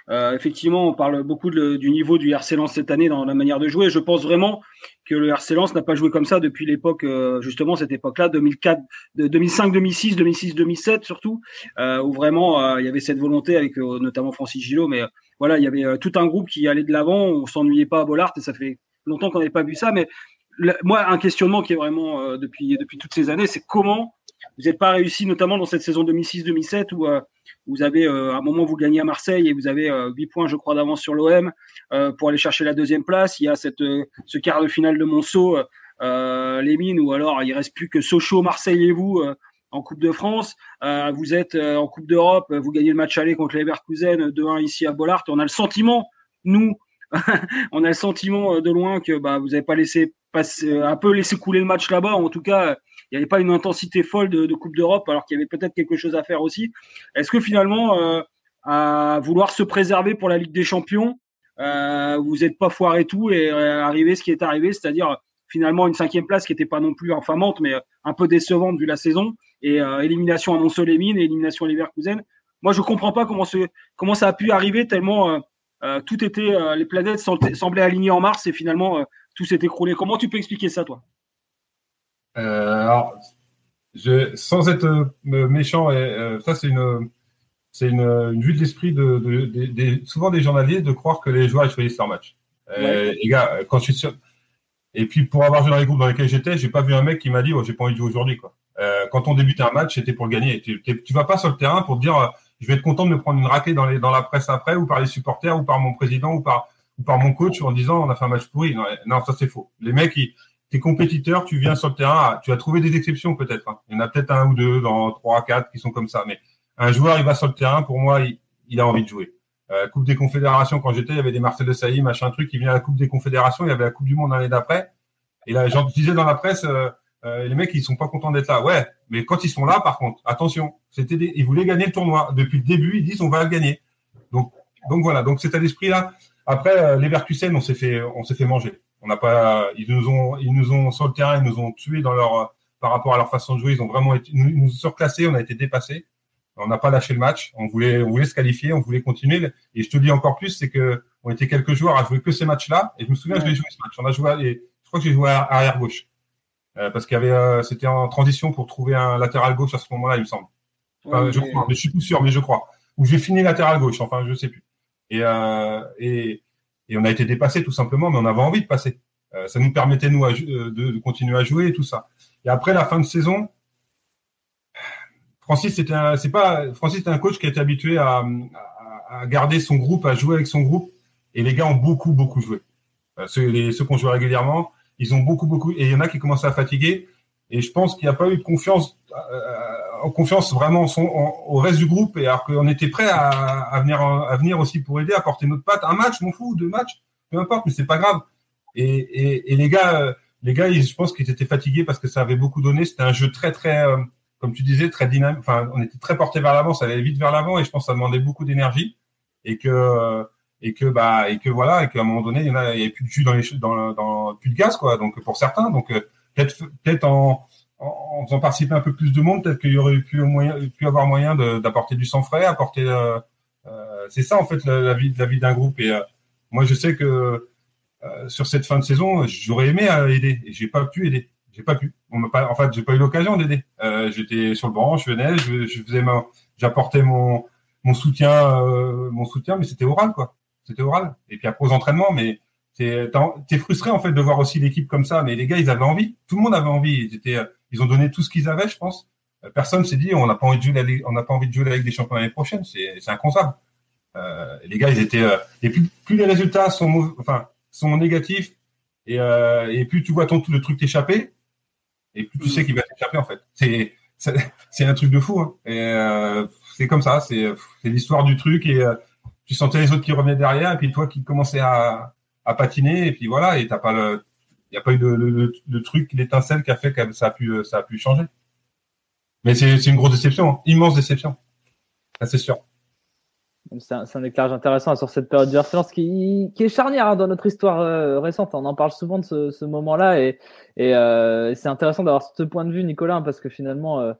Euh, effectivement, on parle beaucoup de, du niveau du R C Lens cette année dans la manière de jouer. Je pense vraiment que le R C Lens n'a pas joué comme ça depuis l'époque, euh, justement cette époque-là, deux mille quatre, de deux mille cinq, deux mille six, deux mille six, deux mille sept surtout, euh, où vraiment euh, il y avait cette volonté avec euh, notamment Francis Gillot, mais euh, voilà, il y avait euh, tout un groupe qui allait de l'avant. On s'ennuyait pas à Bollaert et ça fait longtemps qu'on n'avait pas vu ça. Mais le, moi, un questionnement qui est vraiment euh, depuis depuis toutes ces années, c'est comment vous n'êtes pas réussi, notamment dans cette saison deux mille six deux mille sept où euh, vous avez euh, à un moment vous gagnez à Marseille et vous avez euh, huit points, je crois, d'avance sur l'O M euh, pour aller chercher la deuxième place. Il y a cette euh, ce quart de finale de Monceau, euh, les Mines, ou alors il reste plus que Sochaux, Marseille et vous euh, en Coupe de France. Euh, vous êtes euh, en Coupe d'Europe, vous gagnez le match aller contre les Leverkusen deux un ici à Bollaert. On a le sentiment, nous, on a le sentiment de loin que bah, vous n'avez pas laissé passer, un peu laissé couler le match là-bas. En tout cas, il n'y avait pas une intensité folle de, de Coupe d'Europe, alors qu'il y avait peut-être quelque chose à faire aussi. Est-ce que finalement, euh, à vouloir se préserver pour la Ligue des Champions, euh, vous n'êtes pas foiré tout et euh, arrivé ce qui est arrivé, c'est-à-dire finalement une cinquième place qui n'était pas non plus infamante, mais un peu décevante vu la saison, et euh, élimination à Monceau-les-Mines et élimination à Leverkusen. Moi, je ne comprends pas comment, ce, comment ça a pu arriver tellement euh, euh, tout était, euh, les planètes semblaient alignées en Mars et finalement euh, tout s'est écroulé. Comment tu peux expliquer ça, toi? Euh, alors, je, sans être euh, méchant, et, euh, ça c'est une, c'est une, une vue de l'esprit de, de, de, de, souvent des journalistes de croire que les joueurs ils choisissent leur match. Ouais. Euh, les gars, quand je suis sur, et puis pour avoir joué dans les groupes dans lesquels j'étais, j'ai pas vu un mec qui m'a dit oh, j'ai pas envie de jouer aujourd'hui quoi. Euh, quand on débutait un match, c'était pour le gagner. Tu, tu vas pas sur le terrain pour te dire je vais être content de me prendre une raclée dans les dans la presse après ou par les supporters ou par mon président ou par ou par mon coach en disant on a fait un match pourri. Non, non ça c'est faux. Les mecs ils t'es compétiteur, tu viens sur le terrain, tu as trouvé des exceptions peut-être. Hein. Il y en a peut-être un ou deux dans trois, quatre qui sont comme ça. Mais un joueur, il va sur le terrain, pour moi, il, il a envie de jouer. Euh, Coupe des Confédérations, quand j'étais, il y avait des Marcel Desailly, machin truc, qui venaient à la Coupe des Confédérations, il y avait la Coupe du Monde l'année d'après. Et là, j'en disais dans la presse, euh, euh, les mecs, ils sont pas contents d'être là. Ouais, mais quand ils sont là, par contre, attention, c'était des, ils voulaient gagner le tournoi. Depuis le début, ils disent on va le gagner. Donc, donc voilà. Donc cet l'esprit-là. Après, euh, les Leverkusen, on s'est fait, on s'est fait manger. On n'a pas, ils nous ont, ils nous ont sur le terrain, ils nous ont tués dans leur, par rapport à leur façon de jouer. Ils ont vraiment été, nous, nous surclassés, on a été dépassés. On n'a pas lâché le match. On voulait, on voulait se qualifier, on voulait continuer. Et je te dis encore plus, c'est que on était quelques joueurs à jouer que ces matchs-là. Et je me souviens, ouais. je l'ai joué ce match. On a joué, et je crois que j'ai joué à arrière gauche euh, parce qu'il y avait, euh, c'était en transition pour trouver un latéral gauche à ce moment-là, il me semble. Enfin, ouais, je mais... crois, mais je suis plus sûr, mais je crois. Ou j'ai fini latéral gauche. Enfin, je sais plus. Et euh, et et on a été dépassés tout simplement, mais on avait envie de passer. Euh, ça nous permettait nous à, de, de continuer à jouer et tout ça. Et après la fin de saison, Francis c'était un, c'est pas Francis était un coach qui était habitué à, à, à garder son groupe, à jouer avec son groupe. Et les gars ont beaucoup beaucoup joué. Euh, ceux les ceux qu'on joue régulièrement, ils ont beaucoup beaucoup. Et il y en a qui commençaient à fatiguer. Et je pense qu'il n'y a pas eu de confiance, euh, en confiance vraiment en son, en, au reste du groupe. Et alors qu'on était prêt à, à venir à venir aussi pour aider, à porter notre patte. Un match, m'en fous, deux matchs, peu importe, mais c'est pas grave. Et, et, et les gars, les gars, ils, je pense qu'ils étaient fatigués parce que ça avait beaucoup donné. C'était un jeu très, très, euh, comme tu disais, très dynamique. Enfin, on était très porté vers l'avant, ça allait vite vers l'avant, et je pense que ça demandait beaucoup d'énergie. Et que, et que, bah, et que voilà, et qu'à un moment donné, il y en a, il y avait plus de jus dans les, dans, dans, plus de gaz, quoi. Donc pour certains, donc peut-être, peut-être en, en faisant participer un peu plus de monde, peut-être qu'il y aurait pu, moyen, pu avoir moyen de, d'apporter du sang frais, apporter. Euh, euh, c'est ça en fait la, la vie, la vie d'un groupe. Et euh, moi, je sais que Euh, sur cette fin de saison, j'aurais aimé euh, aider et j'ai pas pu aider. J'ai pas pu. On m'a pas, en fait, j'ai pas eu l'occasion d'aider. Euh, j'étais sur le banc, je venais, je, je faisais ma, j'apportais mon mon soutien, euh, mon soutien, mais c'était oral quoi. C'était oral. Et puis après aux entraînements, mais t'es t'es frustré en fait de voir aussi l'équipe comme ça. Mais les gars, ils avaient envie. Tout le monde avait envie. Ils étaient, ils ont donné tout ce qu'ils avaient, je pense. Personne s'est dit on n'a pas envie de jouer la Ligue, on n'a pas envie de jouer la Ligue des Champions l'année prochaine. C'est c'est inconcevable. Euh, les gars, ils étaient. Euh, et plus plus les résultats sont mauvais, enfin. sont négatifs et, euh, et plus tu vois ton le truc t'échapper et plus tu sais qu'il va t'échapper en fait. C'est c'est, c'est un truc de fou. Hein. Et euh, c'est comme ça, c'est c'est l'histoire du truc et euh, tu sentais les autres qui revenaient derrière et puis toi qui commençais à à patiner et puis voilà et t'as pas le il y a pas eu de le, le, le truc l'étincelle qui a fait que ça a pu ça a pu changer. Mais c'est c'est une grosse déception, hein. Immense déception. Ça c'est sûr. C'est un, c'est un éclairage intéressant sur cette période du R C Lens qui, qui est charnière hein, dans notre histoire euh, récente. On en parle souvent de ce, ce moment-là et, et euh, c'est intéressant d'avoir ce point de vue, Nicolas, hein, parce que finalement, euh,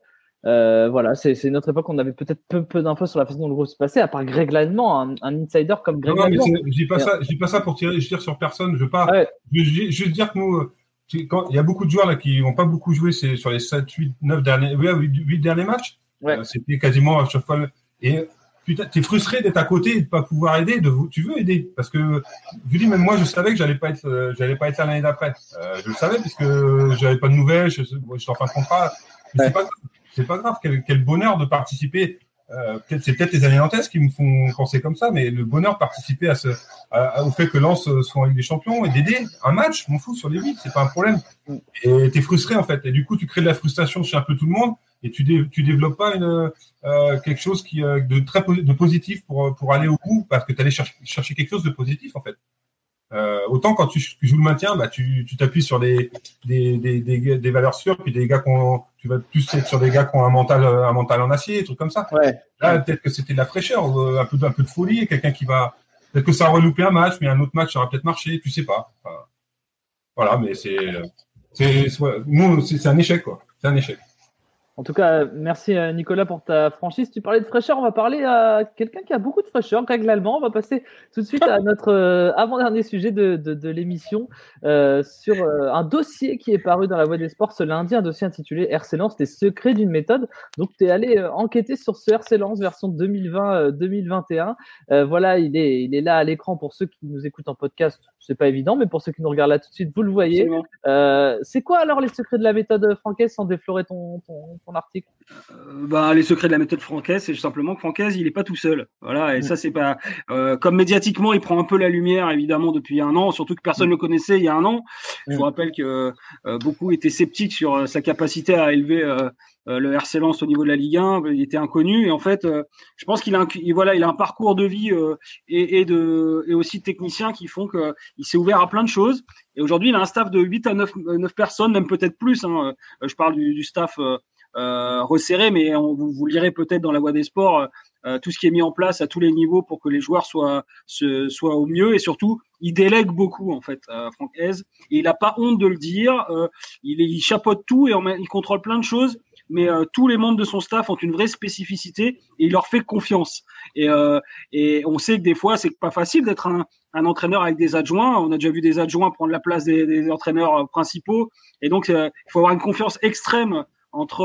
Euh, voilà, c'est, c'est notre époque. On avait peut-être peu, peu d'infos sur la façon dont le groupe se passait, à part Greg Lallemand, un, un insider comme Greg non, Lallemand. Non, mais je dis pas ça. Je dis pas ça pour tirer, je tire sur personne. Je veux pas. Ouais. Je veux juste dire que nous, quand il y a beaucoup de joueurs là qui n'ont pas beaucoup joué, c'est sur les sept, huit, neuf derniers, huit derniers matchs. Ouais. Euh, c'était quasiment à chaque fois. Et putain, t'es frustré d'être à côté et de pas pouvoir aider. De vous, tu veux aider parce que je dis même moi, je savais que j'allais pas être, euh, j'allais pas être là l'année d'après. Euh, je le savais puisque j'avais pas de nouvelles. Je, j'étais en fin de contrat. Mais ouais. C'est pas, c'est pas grave. Quel, quel bonheur de participer. Euh, peut-être, c'est peut-être les années Nantes qui me font penser comme ça, mais le bonheur de participer à ce, à, au fait que Lens soit en Ligue des Champions et d'aider un match, je m'en fous sur les huit, c'est pas un problème. Et t'es frustré en fait, et du coup tu crées de la frustration chez un peu tout le monde, et tu dé, tu développes pas une euh, quelque chose qui euh, de très de positif pour pour aller au bout, parce que t'allais chercher chercher quelque chose de positif en fait. Euh, autant quand tu, tu joues le maintien, bah tu tu t'appuies sur des des des des, des valeurs sûres, puis des gars qu'on tu vas plus être sur des gars qui ont un mental un mental en acier, des trucs comme ça. Ouais. Là peut-être que c'était de la fraîcheur, un peu un peu de folie, quelqu'un qui va peut-être que ça aurait loupé un match, mais un autre match ça aurait peut-être marché, tu sais pas. Enfin, voilà, mais c'est c'est nous c'est, c'est un échec quoi, c'est un échec. En tout cas, merci Nicolas pour ta franchise. Tu parlais de fraîcheur, on va parler à quelqu'un qui a beaucoup de fraîcheur, Greg Lallemand. On va passer tout de suite à notre euh, avant-dernier sujet de, de, de l'émission euh, sur euh, un dossier qui est paru dans la Voix des Sports ce lundi, un dossier intitulé R C Lens, les secrets d'une méthode. Donc, tu es allé euh, enquêter sur ce R C Lens version deux mille vingt deux mille vingt et un. Euh, voilà, il est, il est là à l'écran pour ceux qui nous écoutent en podcast. C'est pas évident, mais pour ceux qui nous regardent là tout de suite, vous le voyez. Euh, c'est quoi alors les secrets de la méthode Francaise sans déflorer ton, ton, ton article? euh, bah, Les secrets de la méthode Francaise, c'est simplement que Francaise, il est pas tout seul. Voilà, et mmh. ça, c'est pas euh, comme médiatiquement, il prend un peu la lumière, évidemment, depuis un an, surtout que personne ne mmh. le connaissait il y a un an. Mmh. Je vous rappelle que euh, beaucoup étaient sceptiques sur euh, sa capacité à élever euh, euh, le R C Lens au niveau de la Ligue un. Il était inconnu, et en fait, euh, je pense qu'il a un, voilà, il a un parcours de vie euh, et, et de et aussi de techniciens qui font que il s'est ouvert à plein de choses. Et aujourd'hui, il a un staff de huit à neuf personnes, même peut-être plus. Hein. Je parle du, du staff euh, euh, resserré, mais on, vous, vous lirez peut-être dans la Voix des Sports euh, tout ce qui est mis en place à tous les niveaux pour que les joueurs soient, se, soient au mieux. Et surtout, il délègue beaucoup, en fait, euh, Franck Hez. Et il n'a pas honte de le dire. Euh, il, il chapeaute tout et en, il contrôle plein de choses. Mais euh, tous les membres de son staff ont une vraie spécificité et il leur fait confiance. Et, euh, et on sait que des fois, c'est pas facile d'être un, un entraîneur avec des adjoints. On a déjà vu des adjoints prendre la place des, des entraîneurs principaux. Et donc, euh, il faut avoir une confiance extrême entre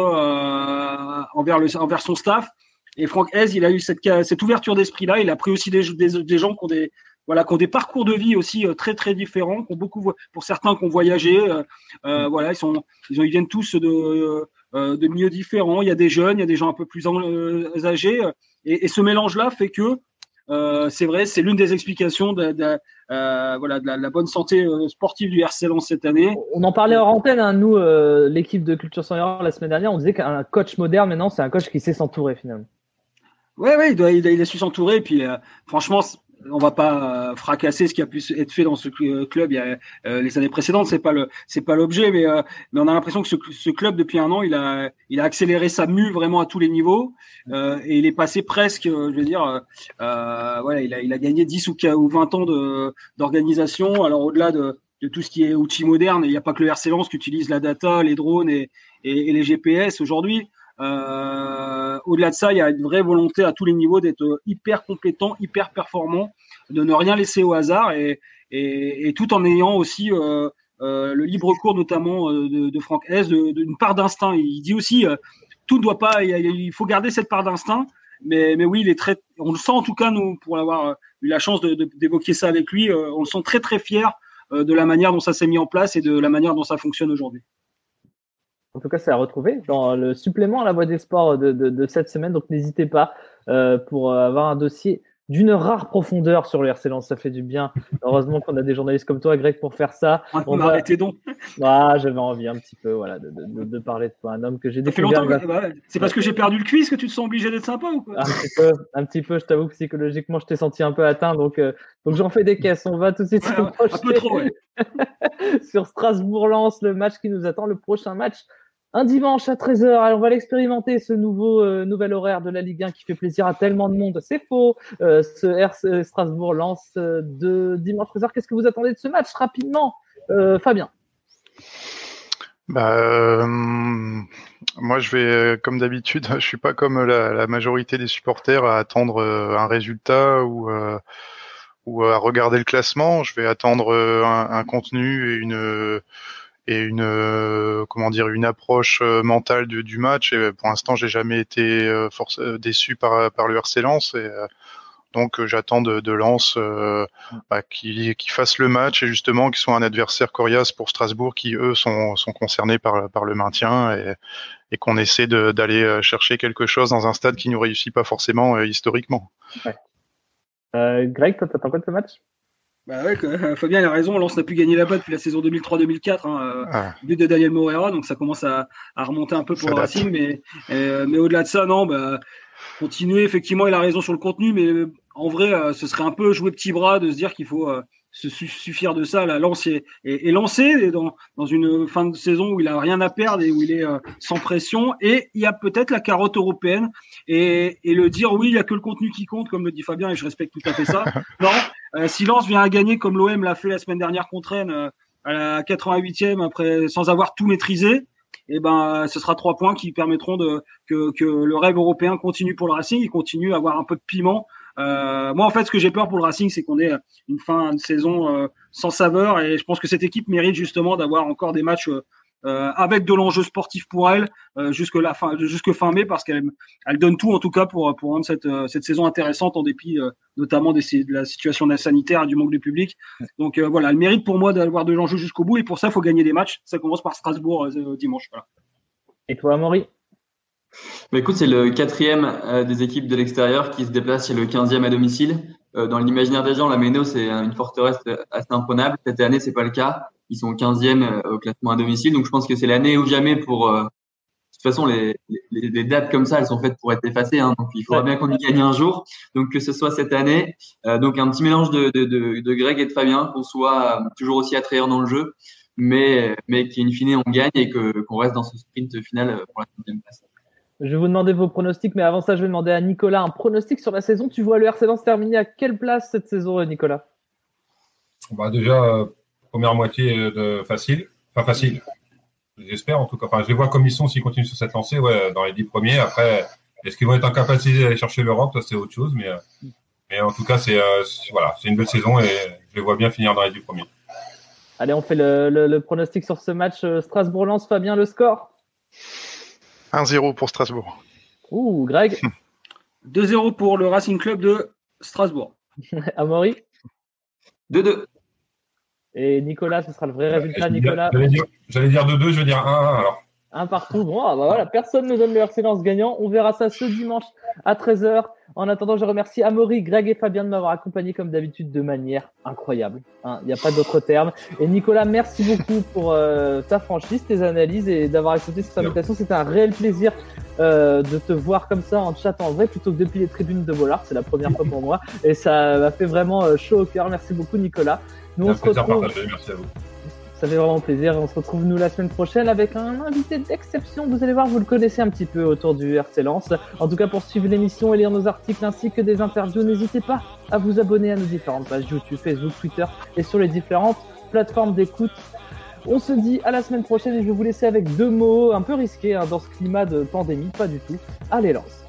euh, envers, le, envers son staff. Et Franck Hez, il a eu cette, cette ouverture d'esprit-là. Il a pris aussi des, des, des gens qui ont des, voilà, qui ont des parcours de vie aussi euh, très très différents, qui ont beaucoup, pour certains qui ont voyagé. Euh, euh, voilà, ils sont, ils, ont, ils viennent tous de Euh, de milieux différents. Il y a des jeunes, il y a des gens un peu plus euh, âgés. Et, et ce mélange-là fait que, euh, c'est vrai, c'est l'une des explications de, de, euh, voilà, de, la, de la bonne santé euh, sportive du R C Lens cette année. On en parlait hors antenne, hein, nous, euh, l'équipe de Culture Sans Erreur, la semaine dernière, on disait qu'un coach moderne, maintenant, c'est un coach qui sait s'entourer, finalement. Oui, ouais, il, doit, il, a, il a su s'entourer. Et puis, euh, franchement, on va pas fracasser ce qui a pu être fait dans ce club il y a, euh, les années précédentes, c'est pas le c'est pas l'objet, mais euh, mais on a l'impression que ce, ce club depuis un an il a il a accéléré sa mue vraiment à tous les niveaux euh, et il est passé presque, je veux dire, euh, voilà, il a il a gagné dix ou vingt ans de d'organisation. Alors au-delà de de tout ce qui est outils modernes, il n'y a pas que le R C Lens qui utilise la data, les drones et et, et les G P S aujourd'hui. Euh, au-delà de ça, il y a une vraie volonté à tous les niveaux d'être hyper compétent, hyper performant, de ne rien laisser au hasard et, et, et tout en ayant aussi euh, euh, le libre cours notamment de, de Franck Hez, d'une part d'instinct. Il dit aussi euh, tout ne doit pas, il, il faut garder cette part d'instinct. Mais, mais oui, il est très, on le sent en tout cas nous pour avoir eu la chance de, de, d'évoquer ça avec lui, euh, on le sent très très fier euh, de la manière dont ça s'est mis en place et de la manière dont ça fonctionne aujourd'hui. En tout cas, c'est à retrouver dans le supplément à la Voix des Sports de, de, de cette semaine. Donc, n'hésitez pas euh, pour avoir un dossier d'une rare profondeur sur le R C Lens. Ça fait du bien. Heureusement qu'on a des journalistes comme toi, Greg, pour faire ça. On va arrêter donc. Ah, j'avais envie un petit peu, voilà, de, de, de parler de toi, un homme que j'ai découvert. Ça fait longtemps que... bah, c'est parce que j'ai perdu le quiz que tu te sens obligé d'être sympa ou quoi? Un petit peu, un petit peu. Je t'avoue que psychologiquement, je t'ai senti un peu atteint, donc euh, donc j'en fais des caisses. On va tout de suite ouais, se ouais, un peu trop, ouais. sur Strasbourg-Lens, le match qui nous attend, le prochain match. Un dimanche à treize heures, alors on va l'expérimenter, ce nouveau euh, nouvel horaire de la Ligue un qui fait plaisir à tellement de monde. C'est faux, euh, ce R C Strasbourg-Lens euh, de dimanche treize heures. Qu'est-ce que vous attendez de ce match rapidement, euh, Fabien? Bah, euh, moi, je vais, comme d'habitude, je suis pas comme la, la majorité des supporters à attendre un résultat ou, euh, ou à regarder le classement. Je vais attendre un, un contenu et une et une euh, comment dire une approche mentale du, du match. Et pour l'instant, j'ai jamais été euh, force, déçu par par le R C Lens. Et, euh, Donc euh, j'attends de, de Lens euh, bah, qui qui fasse le match et justement qui soit un adversaire coriace pour Strasbourg qui eux sont sont concernés par par le maintien et et qu'on essaie de d'aller chercher quelque chose dans un stade qui nous réussit pas forcément euh, historiquement. Ouais. Euh, Greg, toi t'attends quoi de ce match? Bah ouais, que, Fabien a raison, Lens n'a plus gagné là-bas depuis la saison deux mille trois deux mille quatre, hein, ah. but de Daniel Moreira, donc ça commence à, à remonter un peu pour ça le Racing, mais euh, mais au-delà de ça, non, bah continuer, effectivement, il a raison sur le contenu, mais en vrai, euh, ce serait un peu jouer petit bras de se dire qu'il faut euh, se suffire de ça. Là, Lens est, est, est lancé dans, dans une fin de saison où il a rien à perdre et où il est euh, sans pression. Et il y a peut-être la carotte européenne et, et le dire oui, il y a que le contenu qui compte, comme le dit Fabien, et je respecte tout à fait ça. Non, euh, si Lens vient à gagner comme l'O M l'a fait la semaine dernière contre Rennes euh, à la quatre-vingt-huitième après sans avoir tout maîtrisé. Et ben, ce sera trois points qui permettront de que, que le rêve européen continue pour le Racing, il continue à avoir un peu de piment. Euh, moi, en fait, ce que j'ai peur pour le Racing, c'est qu'on ait une fin de saison euh, sans saveur, et je pense que cette équipe mérite justement d'avoir encore des matchs euh, avec de l'enjeu sportif pour elle euh, jusque la fin, jusque fin mai, parce qu'elle elle donne tout en tout cas pour pour rendre cette cette saison intéressante en dépit euh, notamment des, de la situation sanitaire et du manque de public. Donc euh, voilà, elle mérite pour moi d'avoir de l'enjeu jusqu'au bout, et pour ça, il faut gagner des matchs. Ça commence par Strasbourg euh, dimanche. Voilà. Et toi, Amaury? Bah écoute, c'est le quatrième euh, des équipes de l'extérieur qui se déplace chez le quinzième à domicile. Euh, dans l'imaginaire des gens, la Méno, c'est une forteresse assez imprenable. Cette année, c'est pas le cas. Ils sont quinzième euh, au classement à domicile. Donc, je pense que c'est l'année ou jamais pour… Euh, de toute façon, les, les, les dates comme ça, elles sont faites pour être effacées. Hein, donc, il faudra bien qu'on y gagne un jour. Donc, que ce soit cette année. Euh, donc, un petit mélange de, de, de, de Greg et de Fabien, qu'on soit toujours aussi attrayant dans le jeu, mais, mais qu'in fine, on gagne et que, qu'on reste dans ce sprint final pour la quinzième place. Je vais vous demander vos pronostics, mais avant ça, je vais demander à Nicolas un pronostic sur la saison. Tu vois le R C Lens terminer à quelle place cette saison, Nicolas? Bah déjà, euh, première moitié de facile. Enfin, facile. J'espère, en tout cas. Enfin, je les vois comme ils sont s'ils continuent sur cette lancée, ouais, dans les dix premiers. Après, est-ce qu'ils vont être en capacité d'aller chercher l'Europe? Ça, c'est autre chose. Mais, euh, mais en tout cas, c'est, euh, c'est, voilà, c'est une belle saison et je les vois bien finir dans les dix premiers. Allez, on fait le, le, le pronostic sur ce match. Strasbourg-Lens, Fabien, le score? un zéro pour Strasbourg. Ouh, Greg. deux zéro pour le Racing Club de Strasbourg. Amaury. deux deux. Et Nicolas, ce sera le vrai résultat, j'allais Nicolas. Dire, j'allais, dire, j'allais dire deux deux, je vais dire un un alors. Un partout. Bon, ah bah voilà, personne ne donne le R C Lens gagnant. On verra ça ce dimanche à treize heures. En attendant, je remercie Amaury, Greg et Fabien de m'avoir accompagné comme d'habitude de manière incroyable. Il hein, n'y a pas d'autre terme. Et Nicolas, merci beaucoup pour euh, ta franchise, tes analyses et d'avoir accepté cette invitation. C'était un réel plaisir euh, de te voir comme ça en chat en vrai plutôt que depuis les tribunes de Bollard. C'est la première fois pour moi et ça m'a fait vraiment euh, chaud au cœur. Merci beaucoup, Nicolas. Nous, on se retrouve. Partagé. Merci à vous. Ça fait vraiment plaisir. On se retrouve nous la semaine prochaine avec un invité d'exception. Vous allez voir, vous le connaissez un petit peu autour du R C Lens. En tout cas, pour suivre l'émission et lire nos articles ainsi que des interviews, n'hésitez pas à vous abonner à nos différentes pages YouTube, Facebook, Twitter et sur les différentes plateformes d'écoute. On se dit à la semaine prochaine et je vais vous laisser avec deux mots un peu risqués hein, dans ce climat de pandémie. Pas du tout. Allez, Lens.